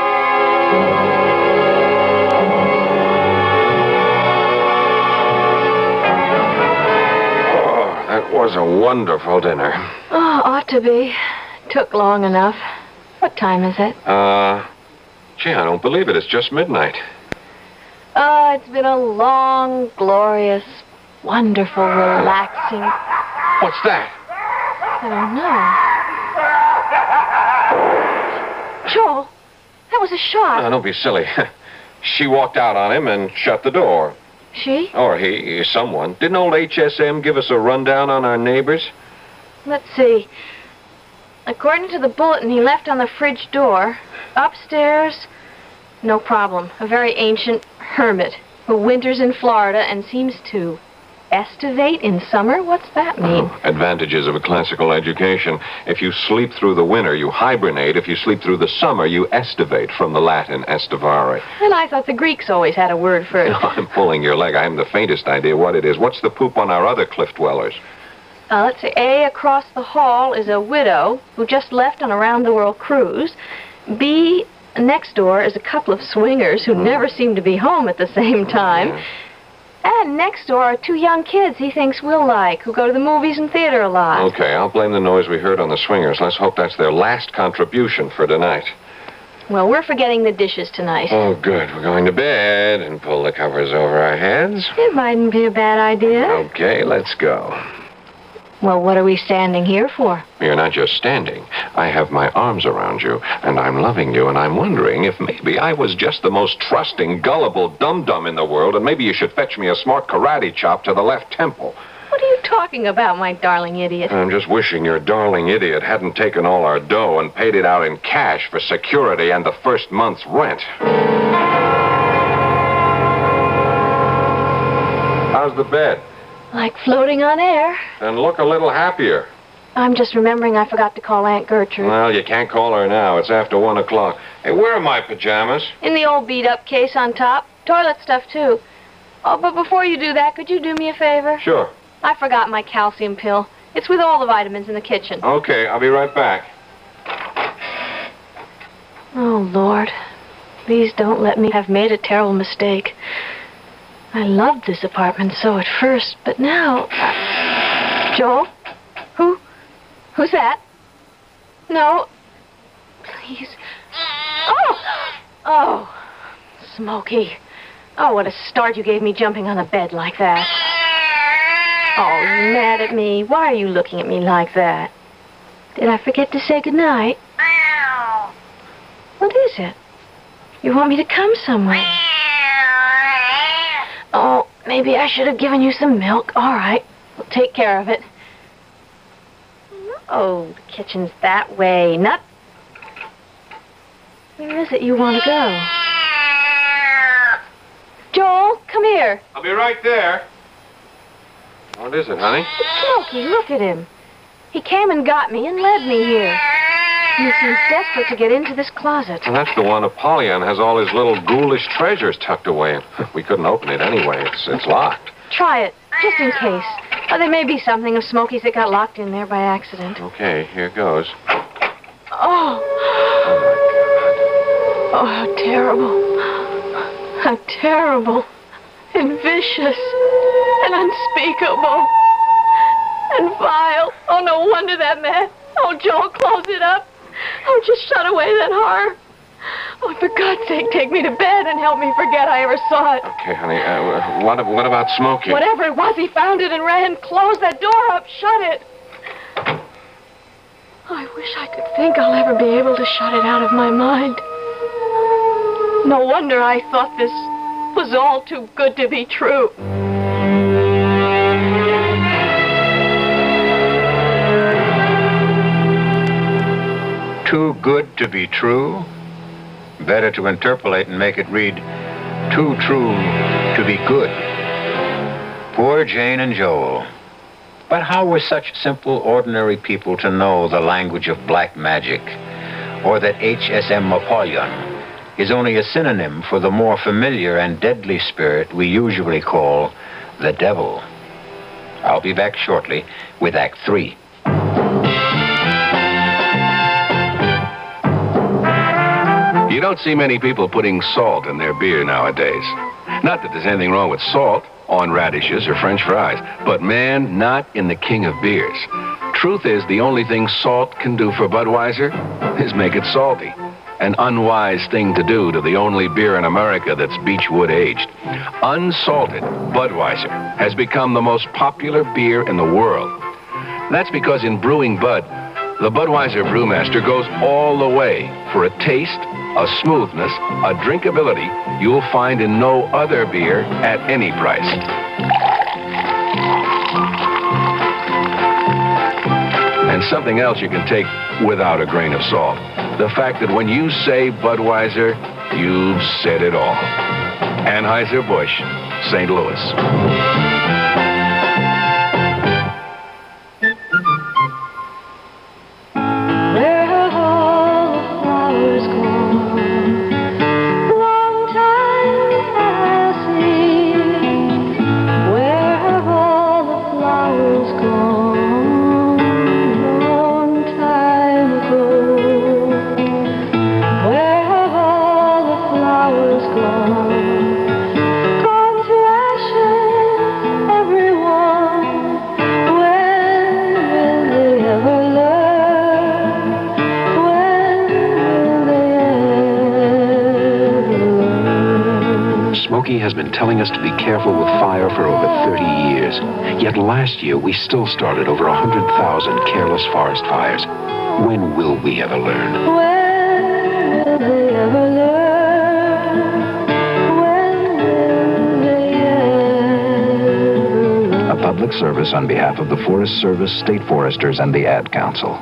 Oh, that was a wonderful dinner. Oh, ought to be. Took long enough. What time is it? Uh, gee, I don't believe it. It's just midnight. Oh, it's been a long, glorious, wonderful, relaxing... What's that? I don't know. Joel, that was a shot. No, don't be silly. She walked out on him and shut the door. She? Or he, someone. Didn't old H S M give us a rundown on our neighbors? Let's see. According to the bulletin he left on the fridge door, upstairs, no problem. A very ancient hermit who winters in Florida and seems to estivate in summer? What's that mean? Oh, advantages of a classical education. If you sleep through the winter, you hibernate. If you sleep through the summer, you estivate, from the Latin estivare. And I thought the Greeks always had a word for it. No, I'm pulling your leg. I haven't the faintest idea what it is. What's the poop on our other cliff dwellers? Uh, let's see. A, across the hall is a widow who just left on a round-the-world cruise. B, next door is a couple of swingers who mm. never seem to be home at the same time. Yeah. And next door are two young kids he thinks we'll like, who go to the movies and theater a lot. Okay, I'll blame the noise we heard on the swingers. Let's hope that's their last contribution for tonight. Well, we're forgetting the dishes tonight. Oh, good. We're going to bed and pull the covers over our heads. It mightn't be a bad idea. Okay, let's go. Well, what are we standing here for? You're not just standing. I have my arms around you, and I'm loving you, and I'm wondering if maybe I was just the most trusting, gullible dum-dum in the world, and maybe you should fetch me a smart karate chop to the left temple. What are you talking about, my darling idiot? I'm just wishing your darling idiot hadn't taken all our dough and paid it out in cash for security and the first month's rent. How's the bed? Like floating on air. And look a little happier. I'm just remembering I forgot to call Aunt Gertrude. Well, you can't call her now. It's after one o'clock. Hey, where are my pajamas? In the old beat-up case on top. Toilet stuff, too. Oh, but before you do that, could you do me a favor? Sure. I forgot my calcium pill. It's with all the vitamins in the kitchen. Okay, I'll be right back. Oh, Lord. Please don't let me have made a terrible mistake. I loved this apartment so at first, but now... Uh, Joel? Who? Who's that? No. Please. Oh! Oh. Smokey. Oh, what a start you gave me jumping on the bed like that. Oh, you're mad at me. Why are you looking at me like that? Did I forget to say goodnight? What is it? You want me to come somewhere? Oh, maybe I should have given you some milk. All right, we'll take care of it. Oh, the kitchen's that way. Not... Where is it you want to go? Joel, come here. I'll be right there. What is it, honey? It's Smokey. Look at him. He came and got me and led me here. He seems desperate to get into this closet. Well, that's the one Apollyon has all his little ghoulish treasures tucked away in. We couldn't open it anyway. It's, it's locked. Try it, just in case. Oh, there may be something of Smokey's that got locked in there by accident. Okay, here goes. Oh. Oh, how terrible. How terrible. And vicious. And unspeakable. And vile. Oh, no wonder that man. Oh, Joel, close it up. Oh, just shut away that horror. Oh, for God's sake, take me to bed and help me forget I ever saw it. Okay, honey. Uh, what, what about Smokey? Whatever it was, he found it and ran. Close that door up. Shut it. I wish I could think I'll ever be able to shut it out of my mind. No wonder I thought this was all too good to be true. good to be true? Better to interpolate and make it read, too true to be good. Poor Jane and Joel. But how were such simple, ordinary people to know the language of black magic, or that H S M Apollyon is only a synonym for the more familiar and deadly spirit we usually call the devil? I'll be back shortly with Act Three. You don't see many people putting salt in their beer nowadays. Not that there's anything wrong with salt on radishes or French fries, but man, not in the king of beers. Truth is, the only thing salt can do for Budweiser is make it salty. An unwise thing to do to the only beer in America that's Beechwood aged. Unsalted Budweiser has become the most popular beer in the world. That's because in brewing Bud, the Budweiser brewmaster goes all the way for a taste, a smoothness, a drinkability you'll find in no other beer at any price. And something else you can take without a grain of salt. The fact that when you say Budweiser, you've said it all. Anheuser-Busch, Saint Louis. Smokey has been telling us to be careful with fire for over thirty years. Yet last year, we still started over one hundred thousand careless forest fires. When will we ever learn? When will they ever learn? When will they ever learn? A public service on behalf of the Forest Service, State Foresters, and the Ad Council.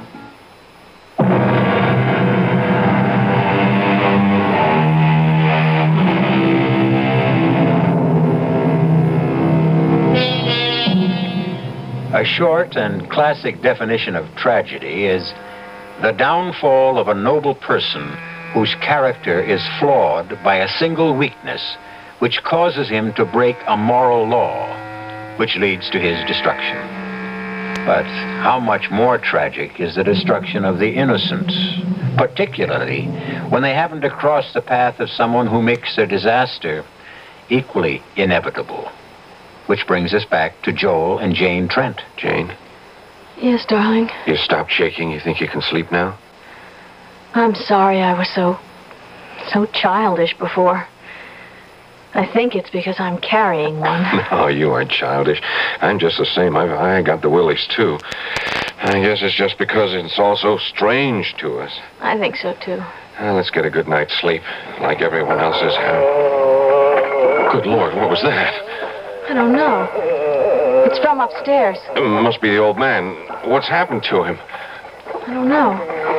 A short and classic definition of tragedy is the downfall of a noble person whose character is flawed by a single weakness which causes him to break a moral law, which leads to his destruction. But how much more tragic is the destruction of the innocent, particularly when they happen to cross the path of someone who makes their disaster equally inevitable. Which brings us back to Joel and Jane Trent. Jane? Yes, darling. You stopped shaking. You think you can sleep now? I'm sorry I was so, so childish before. I think it's because I'm carrying one. No, you aren't childish. I'm just the same. I've, I got the willies, too. I guess it's just because it's all so strange to us. I think so, too. Well, let's get a good night's sleep, like everyone else's. Good Lord, what was that? I don't know. It's from upstairs. It must be the old man. What's happened to him? I don't know.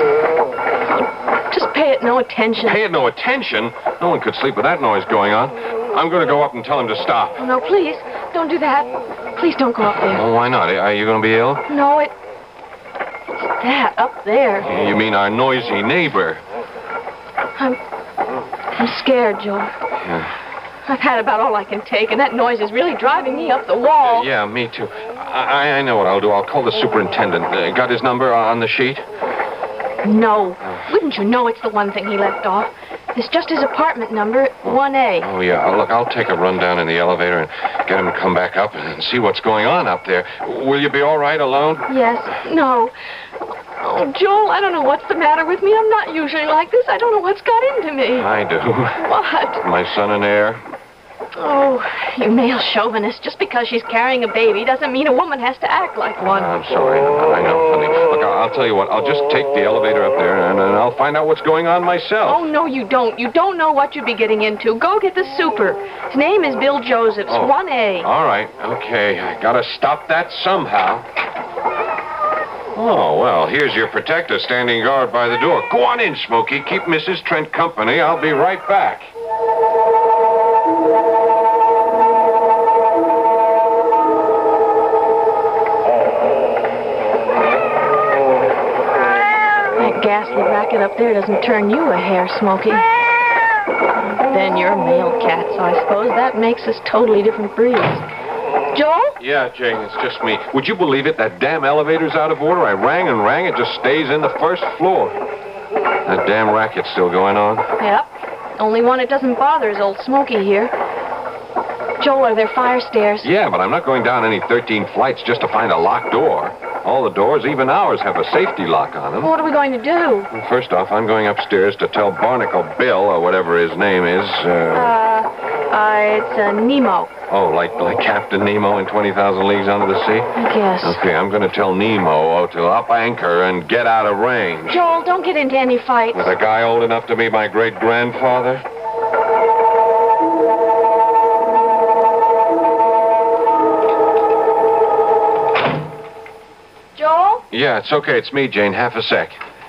Just pay it no attention. Pay it no attention? No one could sleep with that noise going on. I'm going to go up and tell him to stop. Oh, no, please. Don't do that. Please don't go up there. Oh, why not? Are you going to be ill? No, it... It's that up there. You mean our noisy neighbor? I'm... I'm scared, Joel. Yeah. I've had about all I can take, and that noise is really driving me up the wall. Uh, yeah, me too. I, I know what I'll do. I'll call the superintendent. Uh, got his number on the sheet? No. Wouldn't you know it's the one thing he left off? It's just his apartment number, one A. Oh, yeah. Look, I'll take a run down in the elevator and get him to come back up and see what's going on up there. Will you be all right alone? Yes. No. Oh, Joel, I don't know what's the matter with me. I'm not usually like this. I don't know what's got into me. I do. What? My son and heir. Oh, you male chauvinist. Just because she's carrying a baby doesn't mean a woman has to act like one. I'm sorry. I know, honey. Look, I'll, I'll tell you what. I'll just take the elevator up there, and, and I'll find out what's going on myself. Oh, no, you don't. You don't know what you'd be getting into. Go get the super. His name is Bill Josephs, Oh. one A. All right. Okay. I gotta stop that somehow. Oh, well, here's your protector standing guard by the door. Go on in, Smokey. Keep Missus Trent company. I'll be right back. That ghastly racket up there doesn't turn you a hair, Smokey. Then you're male cats, I suppose. That makes us totally different breeds. Joel? Yeah, Jane, it's just me. Would you believe it? That damn elevator's out of order. I rang and rang. It just stays in the first floor. That damn racket's still going on. Yep. Only one it doesn't bother is old Smokey here. Joel, are there fire stairs? Yeah, but I'm not going down any thirteen flights just to find a locked door. All the doors, even ours, have a safety lock on them. What are we going to do? First off, I'm going upstairs to tell Barnacle Bill, or whatever his name is. Uh, Uh, uh, it's uh, Nemo, oh, like like Captain Nemo in twenty thousand Leagues Under the Sea? I guess. Okay, I'm going to tell Nemo oh, to up anchor and get out of range. Joel, don't get into any fights. With a guy old enough to be my great-grandfather? Joel? Yeah, it's okay. It's me, Jane. Half a sec.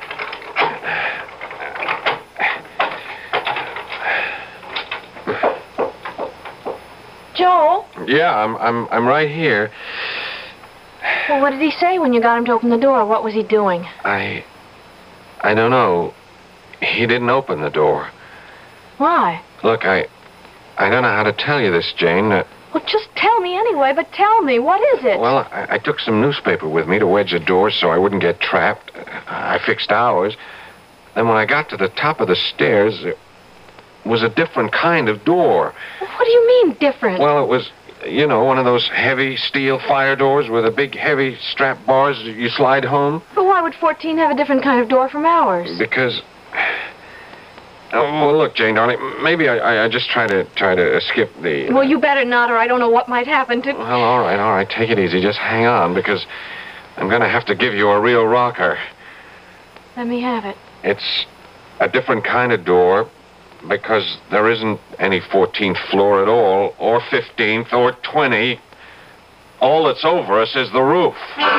Joel? Yeah, I'm I'm I'm right here. Well, what did he say when you got him to open the door? What was he doing? I I don't know. He didn't open the door. Why? Look, I I don't know how to tell you this, Jane. Uh, Well, just tell me anyway, but tell me, what is it? well, I, I took some newspaper with me to wedge the door so I wouldn't get trapped. I fixed ours. Then when I got to the top of the stairs, it was a different kind of door. What do you mean, different? Well, it was, you know, one of those heavy steel fire doors with a big heavy strap bars that you slide home. But why would fourteen have a different kind of door from ours? Because... Oh, well, look, Jane, darling, maybe I, I, I just try to try to skip the... Well, you better not, or I don't know what might happen to... Well, all right, all right, take it easy. Just hang on, because I'm going to have to give you a real rocker. Let me have it. It's a different kind of door, because there isn't any fourteenth floor at all, or fifteenth, or twenty. All that's over us is the roof.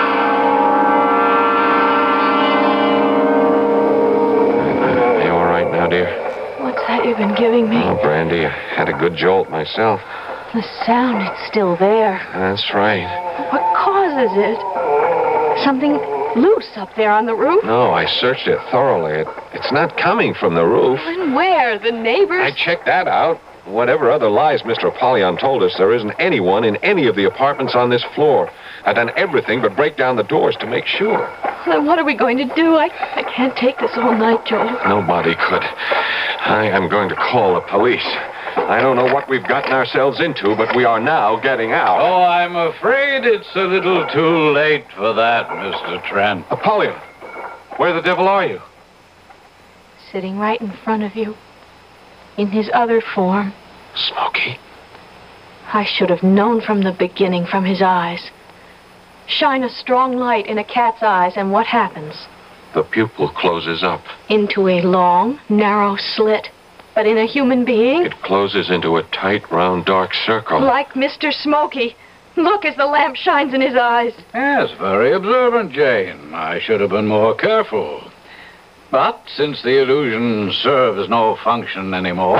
You all right now, dear? What's that you've been giving me? Oh, Brandy, I had a good jolt myself. The sound, it's still there. That's right. What causes it? Something loose up there on the roof? No, I searched it thoroughly. It, it's not coming from the roof. And where? The neighbors? I checked that out. Whatever other lies Mister Apollyon told us, there isn't anyone in any of the apartments on this floor. I've done everything but break down the doors to make sure. Then what are we going to do? I, I can't take this all night, Joel. Nobody could. I am going to call the police. I don't know what we've gotten ourselves into, but we are now getting out. Oh, I'm afraid it's a little too late for that, Mister Trent. Apollyon, where the devil are you? Sitting right in front of you. In his other form. Smokey. I should have known from the beginning from his eyes. Shine a strong light in a cat's eyes, and what happens? The pupil closes up. Into a long, narrow slit. But in a human being? It closes into a tight, round, dark circle. Like Mister Smokey. Look as the lamp shines in his eyes. Yes, very observant, Jane. I should have been more careful. But since the illusion serves no function anymore,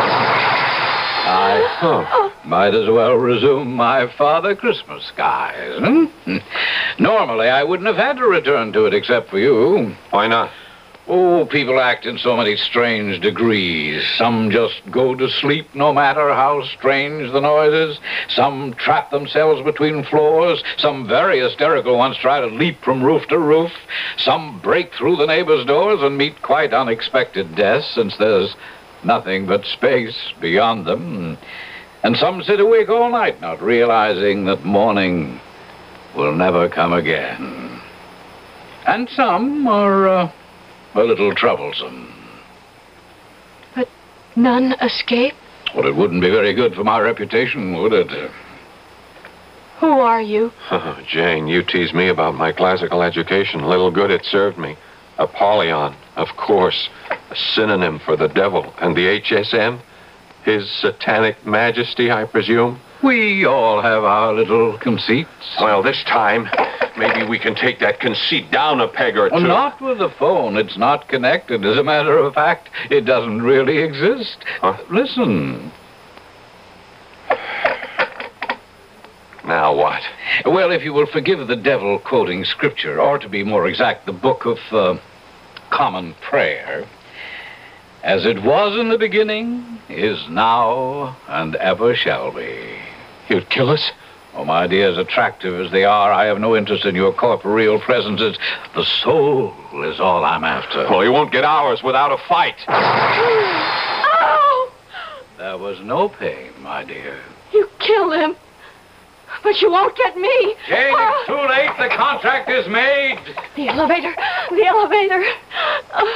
I huh. might as well resume my Father Christmas skies. Hmm? Normally, I wouldn't have had to return to it except for you. Why not? Oh, people act in so many strange degrees. Some just go to sleep no matter how strange the noise is. Some trap themselves between floors. Some very hysterical ones try to leap from roof to roof. Some break through the neighbors' doors and meet quite unexpected deaths, since there's nothing but space beyond them. And some sit awake all night, not realizing that morning will never come again. And some are... Uh, a little troublesome. But none escape? Well, it wouldn't be very good for my reputation, would it? Who are you? Oh, Jane, you tease me about my classical education. Little good it served me. Apollyon, of course. A synonym for the devil. And the H S M? His satanic majesty, I presume? We all have our little conceits. Well, this time, Maybe we can take that conceit down a peg or two. Well, not with the phone. It's not connected. As a matter of fact, it doesn't really exist. Huh? Listen. Now what? Well, if you will forgive the devil quoting scripture, or to be more exact, the book of uh, common prayer, as it was in the beginning, is now, and ever shall be. You'd kill us? Oh, my dears, attractive as they are, I have no interest in your corporeal presences. The soul is all I'm after. Well, you won't get ours without a fight. Oh! There was no pain, my dear. You killed him. But you won't get me. Jane, Oh. it's too late. The contract is made. The elevator. The elevator. Uh,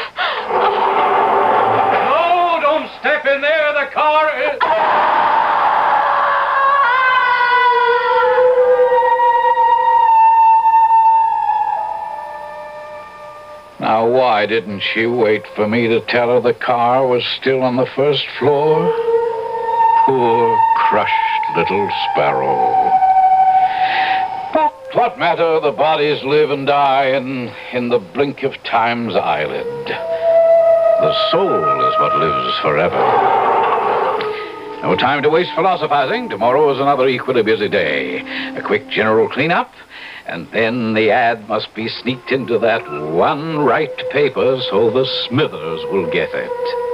uh. No, don't step in there. The car is... Now, why didn't she wait for me to tell her the car was still on the first floor? Poor, crushed little sparrow. But what matter? The bodies live and die in, in the blink of time's eyelid. The soul is what lives forever. No time to waste philosophizing. Tomorrow is another equally busy day. A quick general cleanup. And then the ad must be sneaked into that one right paper so the Smithers will get it.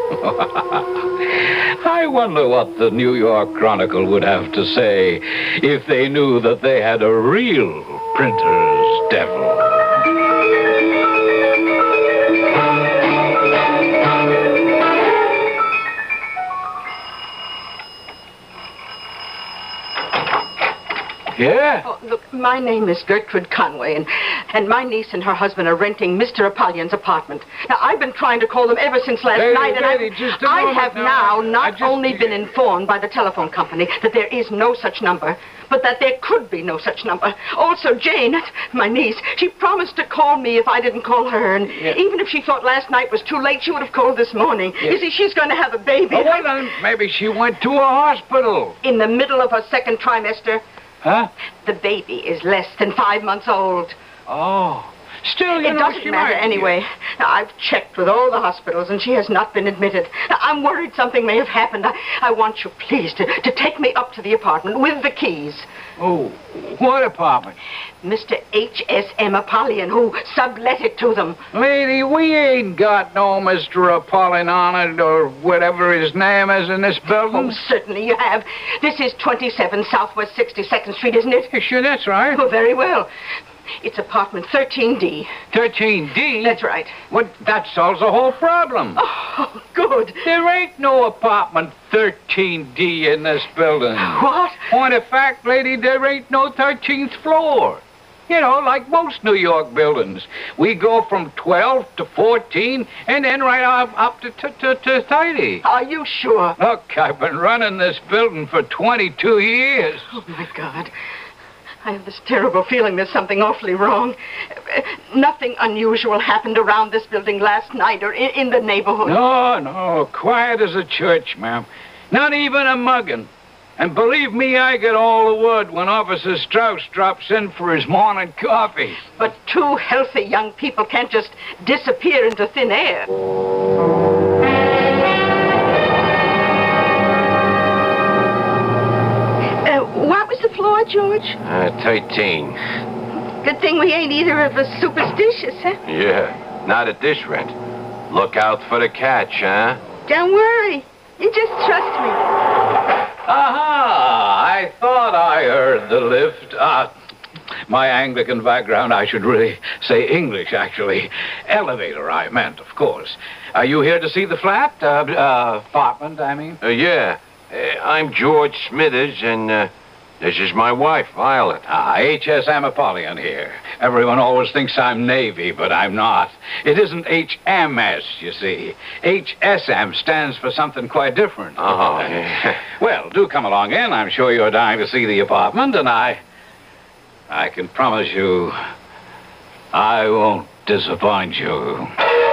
I wonder what the New York Chronicle would have to say if they knew that they had a real printer's devil. Yeah? Oh, look, my name is Gertrude Conway, and, and my niece and her husband are renting Mister Apollyon's apartment. Now, I've been trying to call them ever since last Lady, night, and lady, I, just a I moment have now. now not just- only been informed by the telephone company that there is no such number, but that there could be no such number. Also, Jane, that's my niece, she promised to call me if I didn't call her, and Yeah. even if she thought last night was too late, she would have called this morning. Yeah. You see, she's going to have a baby. Oh, well, then maybe she went to a hospital. In the middle of her second trimester. Huh? The baby is less than five months old. Oh. Still, you It know, doesn't she matter might- anyway. Now, I've checked with all the hospitals, and she has not been admitted. Now, I'm worried something may have happened. I, I want you, please, to, to take me up to the apartment with the keys. Oh, what apartment? Mister H S M Apollyon, who sublet it to them. Lady, we ain't got no Mister Apollyon on it, or whatever his name is in this building. Oh, certainly you have. This is twenty-seven Southwest sixty-second Street, isn't it? Sure, that's right. Oh, very well. It's apartment thirteen D. thirteen D? That's right. What, that solves the whole problem. Oh, good. There ain't no apartment thirteen D in this building. What? Point of fact, lady, there ain't no thirteenth floor. You know, like most New York buildings. We go from twelve to fourteen, and then right up, up to, to, to, to thirty. Are you sure? Look, I've been running this building for twenty-two years. Oh, my God. I have this terrible feeling there's something awfully wrong. Uh, Nothing unusual happened around this building last night or in, in the neighborhood. No, no, quiet as a church, ma'am. Not even a mugging. And believe me, I get all the word when Officer Strauss drops in for his morning coffee. But two healthy young people can't just disappear into thin air. Uh, what was the floor, George? Uh, thirteen. Good thing we ain't either of us superstitious, huh? Yeah, not at this rent. Look out for the catch, huh? Don't worry. You just trust me. Aha! I thought I heard the lift. Ah, my Anglican background, I should really say English, actually. Elevator, I meant, of course. Are you here to see the flat? Uh, uh, apartment, I mean? Uh, yeah. Uh, I'm George Smithers, and uh, this is my wife, Violet. Ah, H S M Apollyon here. Everyone always thinks I'm Navy, but I'm not. It isn't H M S, you see. H S M stands for something quite different. Oh, yeah. Well, do come along in. I'm sure you're dying to see the apartment, and I... I can promise you, I won't disappoint you.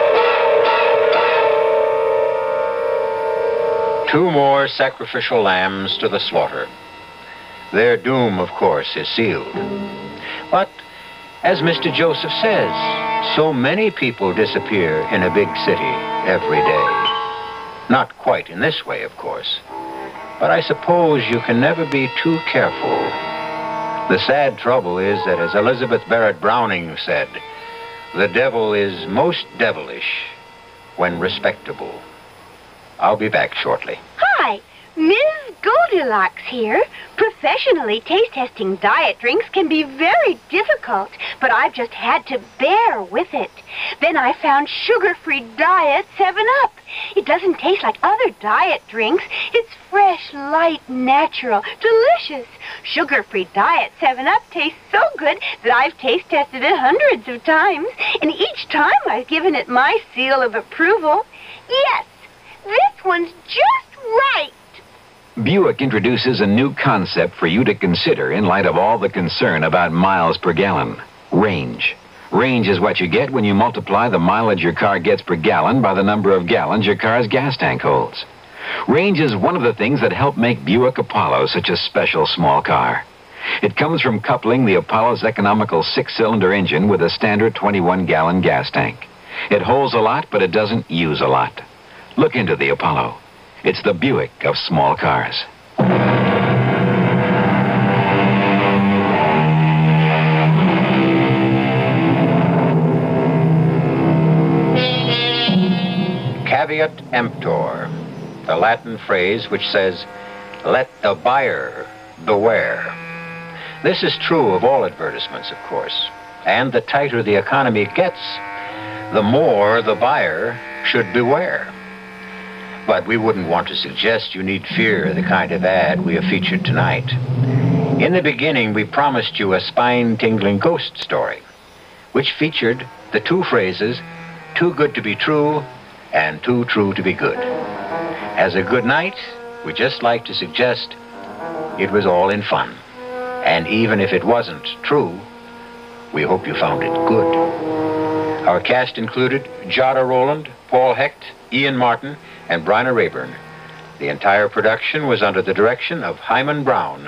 Two more sacrificial lambs to the slaughter. Their doom, of course, is sealed. But As Mister Joseph says, so many people disappear in a big city every day. Not quite in this way, of course. But I suppose you can never be too careful. The sad trouble is that, as Elizabeth Barrett Browning said, the devil is most devilish when respectable. I'll be back shortly. Hi, Miz Goldilocks here. Professionally taste-testing diet drinks can be very difficult, but I've just had to bear with it. Then I found sugar-free Diet seven up. It doesn't taste like other diet drinks. It's fresh, light, natural, delicious. Sugar-free Diet seven up tastes so good that I've taste-tested it hundreds of times, and each time I've given it my seal of approval. Yes, this one's just right. Buick introduces a new concept for you to consider in light of all the concern about miles per gallon. Range. Range is what you get when you multiply the mileage your car gets per gallon by the number of gallons your car's gas tank holds. Range is one of the things that help make Buick Apollo such a special small car. It comes from coupling the Apollo's economical six-cylinder engine with a standard twenty-one gallon gas tank. It holds a lot, but it doesn't use a lot. Look into the Apollo. It's the Buick of small cars. Caveat emptor, the Latin phrase which says, let the buyer beware. This is true of all advertisements, of course. And the tighter the economy gets, the more the buyer should beware. But we wouldn't want to suggest you need fear the kind of ad we have featured tonight. In the beginning, we promised you a spine-tingling ghost story, which featured the two phrases, too good to be true and too true to be good. As a good night, we just like to suggest it was all in fun. And even if it wasn't true, we hope you found it good. Our cast included Jada Rowland, Paul Hecht, Ian Martin, and Bryna Rayburn. The entire production was under the direction of Hyman Brown.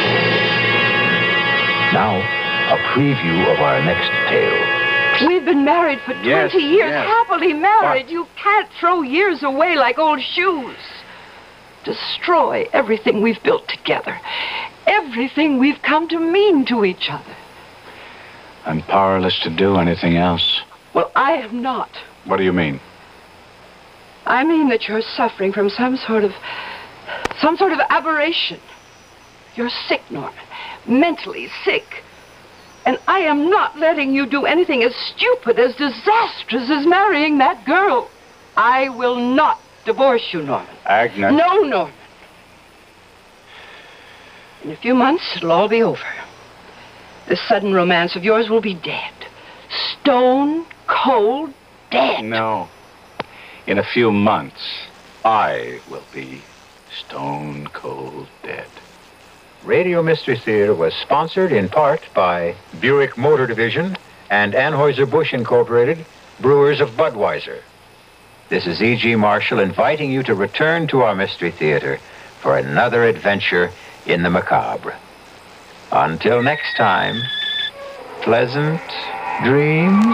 Now, a preview of our next tale. We've been married for twenty Yes, years, yes. happily married. You can't throw years away like old shoes. Destroy everything we've built together. Everything we've come to mean to each other. I'm powerless to do anything else. Well, I am not. What do you mean? I mean that you're suffering from some sort of... some sort of aberration. You're sick, Norman. Mentally sick. And I am not letting you do anything as stupid, as disastrous as marrying that girl. I will not divorce you, Norman. Agnes. No, Norman. In a few months, it'll all be over. This sudden romance of yours will be dead. Stone cold dead. No. In a few months, I will be stone cold dead. Radio Mystery Theater was sponsored in part by Buick Motor Division and Anheuser-Busch Incorporated, brewers of Budweiser. This is E G. Marshall inviting you to return to our Mystery Theater for another adventure in the macabre. Until next time, pleasant dreams.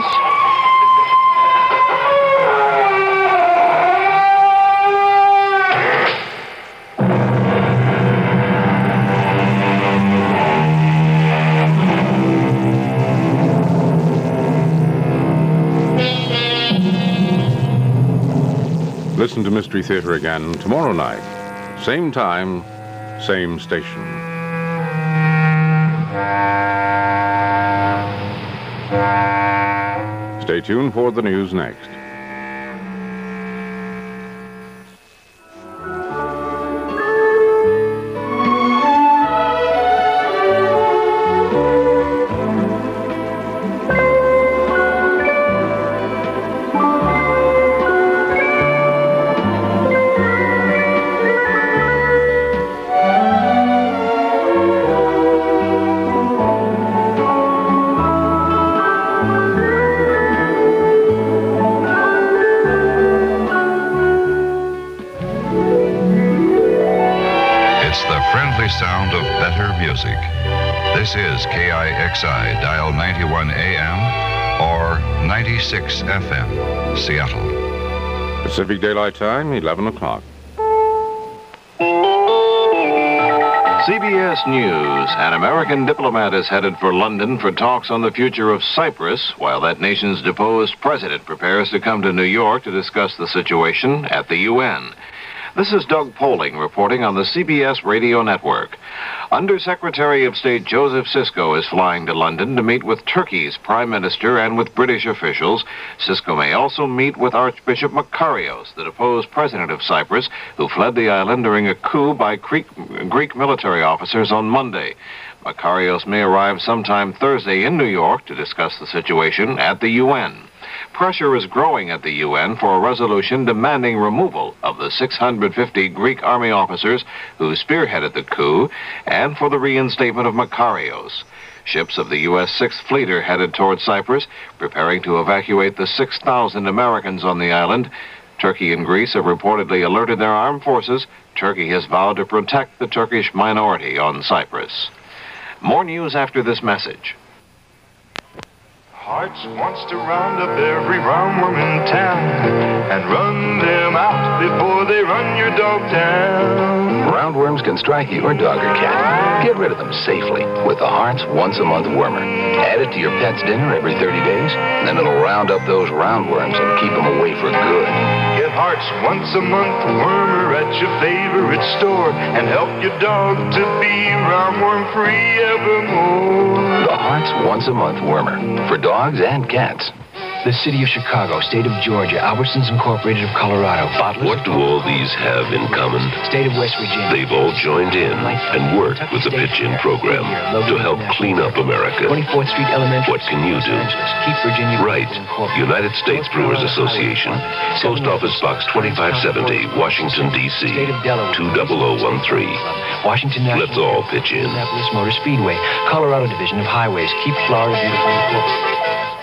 Listen to Mystery Theater again tomorrow night. Same time, same station. Stay tuned for the news next. Sound of better music. This is K I X I, dial ninety-one A M or ninety-six F M, Seattle. Pacific Daylight Time, eleven o'clock. C B S News. An American diplomat is headed for London for talks on the future of Cyprus, while that nation's deposed president prepares to come to New York to discuss the situation at the U N. This is Doug Poling reporting on the C B S Radio Network. Undersecretary of State Joseph Sisko is flying to London to meet with Turkey's Prime Minister and with British officials. Sisko may also meet with Archbishop Makarios, the deposed president of Cyprus, who fled the island during a coup by Greek, Greek military officers on Monday. Makarios may arrive sometime Thursday in New York to discuss the situation at the U N. Pressure is growing at the U N for a resolution demanding removal of the six hundred fifty Greek army officers who spearheaded the coup and for the reinstatement of Makarios. Ships of the U S Sixth Fleet are headed toward Cyprus, preparing to evacuate the six thousand Americans on the island. Turkey and Greece have reportedly alerted their armed forces. Turkey has vowed to protect the Turkish minority on Cyprus. More news after this message. Hearts wants to round up every roundworm in town and run them out before they run your dog down. Roundworms can strike your dog or cat. Get rid of them safely with the Hearts Once a Month Wormer. Add it to your pet's dinner every thirty days, and then it'll round up those roundworms and keep them away for good. Get Hearts Once a Month Wormer at your favorite store and help your dog to be roundworm free evermore. The Hearts Once a Month Wormer for dogs and cats. The city of Chicago, state of Georgia, Albertsons Incorporated of Colorado, Bottlers. What do all these have in common? State of West Virginia. They've all joined in and worked with the Pitch-In program to help clean up America. twenty-fourth Street Elementary. What can you do? Keep Virginia. Right. United States Brewers Association. Post Office Box twenty-five seventy, Washington, D C two zero zero one three. Washington National. Let's all pitch in. Indianapolis Motor Speedway, Colorado Division of Highways. Keep Florida beautiful.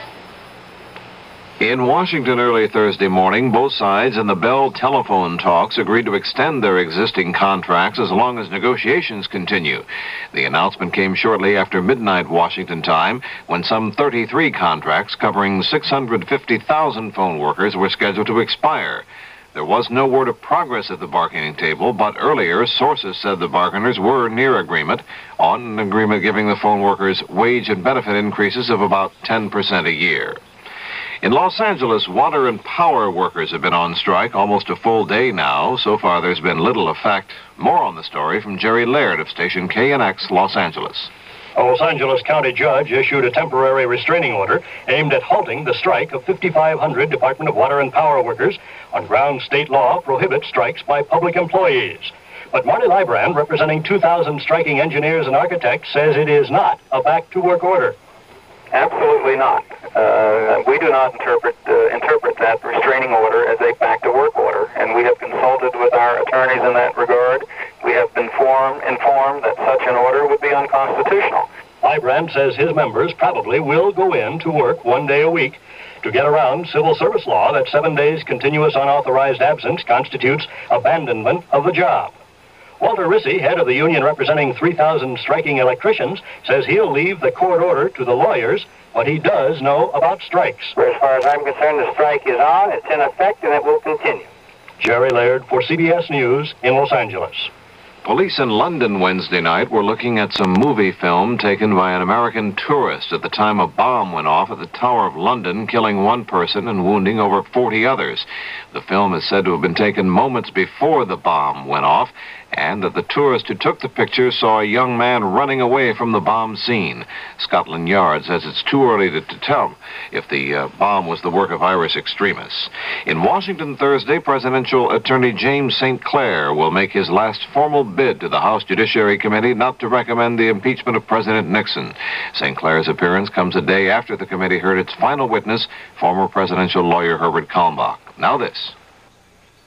In Washington early Thursday morning, both sides in the Bell telephone talks agreed to extend their existing contracts as long as negotiations continue. The announcement came shortly after midnight Washington time, when some thirty-three contracts covering six hundred fifty thousand phone workers were scheduled to expire. There was no word of progress at the bargaining table, but earlier sources said the bargainers were near agreement on an agreement giving the phone workers wage and benefit increases of about ten percent a year. In Los Angeles, water and power workers have been on strike almost a full day now. So far, there's been little effect. More on the story from Jerry Laird of station K N X Los Angeles. A Los Angeles County judge issued a temporary restraining order aimed at halting the strike of fifty-five hundred Department of Water and Power workers on grounds state law prohibits strikes by public employees. But Marty Lybrand, representing two thousand striking engineers and architects, says it is not a back-to-work order. Absolutely not. Uh, we do not interpret uh, interpret that restraining order as a back-to-work order, and we have consulted with our attorneys in that regard. We have been form, informed that such an order would be unconstitutional. Lybrand says his members probably will go in to work one day a week to get around civil service law that seven days continuous unauthorized absence constitutes abandonment of the job. Walter Rissy, head of the union representing three thousand striking electricians, says he'll leave the court order to the lawyers, but he does know about strikes. As far as I'm concerned, the strike is on, it's in effect, and it will continue. Jerry Laird for C B S News in Los Angeles. Police in London Wednesday night were looking at some movie film taken by an American tourist at the time a bomb went off at the Tower of London, killing one person and wounding over forty others. The film is said to have been taken moments before the bomb went off, and that the tourist who took the picture saw a young man running away from the bomb scene. Scotland Yard says it's too early to, to tell if the uh, bomb was the work of Irish extremists. In Washington Thursday, Presidential Attorney James Saint Clair will make his last formal bid to the House Judiciary Committee not to recommend the impeachment of President Nixon. Saint Clair's appearance comes a day after the committee heard its final witness, former presidential lawyer Herbert Kalmbach. Now this.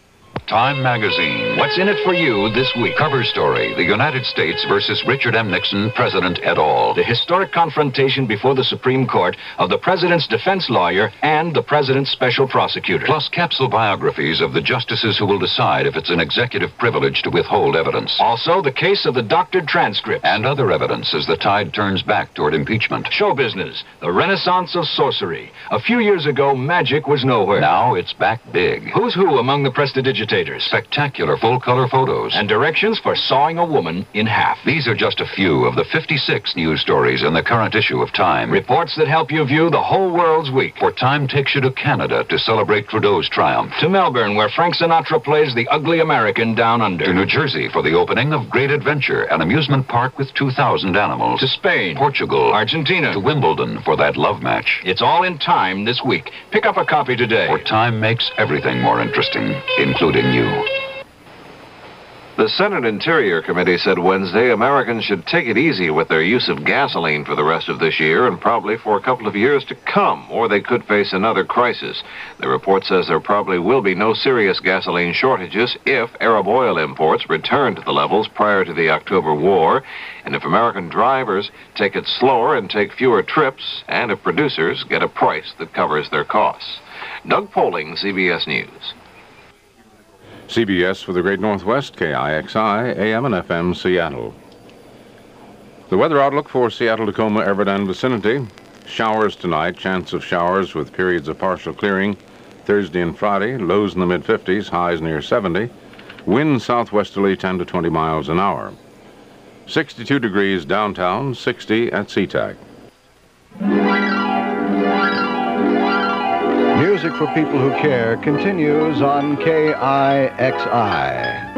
Time Magazine. What's in it for you this week? Cover story, the United States versus Richard M. Nixon, President et al. The historic confrontation before the Supreme Court of the president's defense lawyer and the president's special prosecutor. Plus capsule biographies of the justices who will decide if it's an executive privilege to withhold evidence. Also, the case of the doctored transcripts. And other evidence as the tide turns back toward impeachment. Show business, the renaissance of sorcery. A few years ago, magic was nowhere. Now it's back big. Who's who among the prestidigitators? Spectacular full-color photos. And directions for sawing a woman in half. These are just a few of the fifty-six news stories in the current issue of Time. Reports that help you view the whole world's week. For Time takes you to Canada to celebrate Trudeau's triumph. To Melbourne, where Frank Sinatra plays the ugly American down under. To New Jersey for the opening of Great Adventure, an amusement park with two thousand animals. To Spain, Portugal, Argentina. To Wimbledon for that love match. It's all in Time this week. Pick up a copy today. For Time makes everything more interesting, including you. The Senate Interior Committee said Wednesday Americans should take it easy with their use of gasoline for the rest of this year and probably for a couple of years to come, or they could face another crisis. The report says there probably will be no serious gasoline shortages if Arab oil imports return to the levels prior to the October war, and if American drivers take it slower and take fewer trips, and if producers get a price that covers their costs. Doug Poling, C B S News. C B S for the Great Northwest, K I X I, A M and F M, Seattle. The weather outlook for Seattle, Tacoma, Everett, and vicinity. Showers tonight, chance of showers with periods of partial clearing. Thursday and Friday, lows in the mid fifties, highs near seventy. Wind southwesterly ten to twenty miles an hour. sixty-two degrees downtown, sixty at SeaTac. Music for people who care continues on K I X I.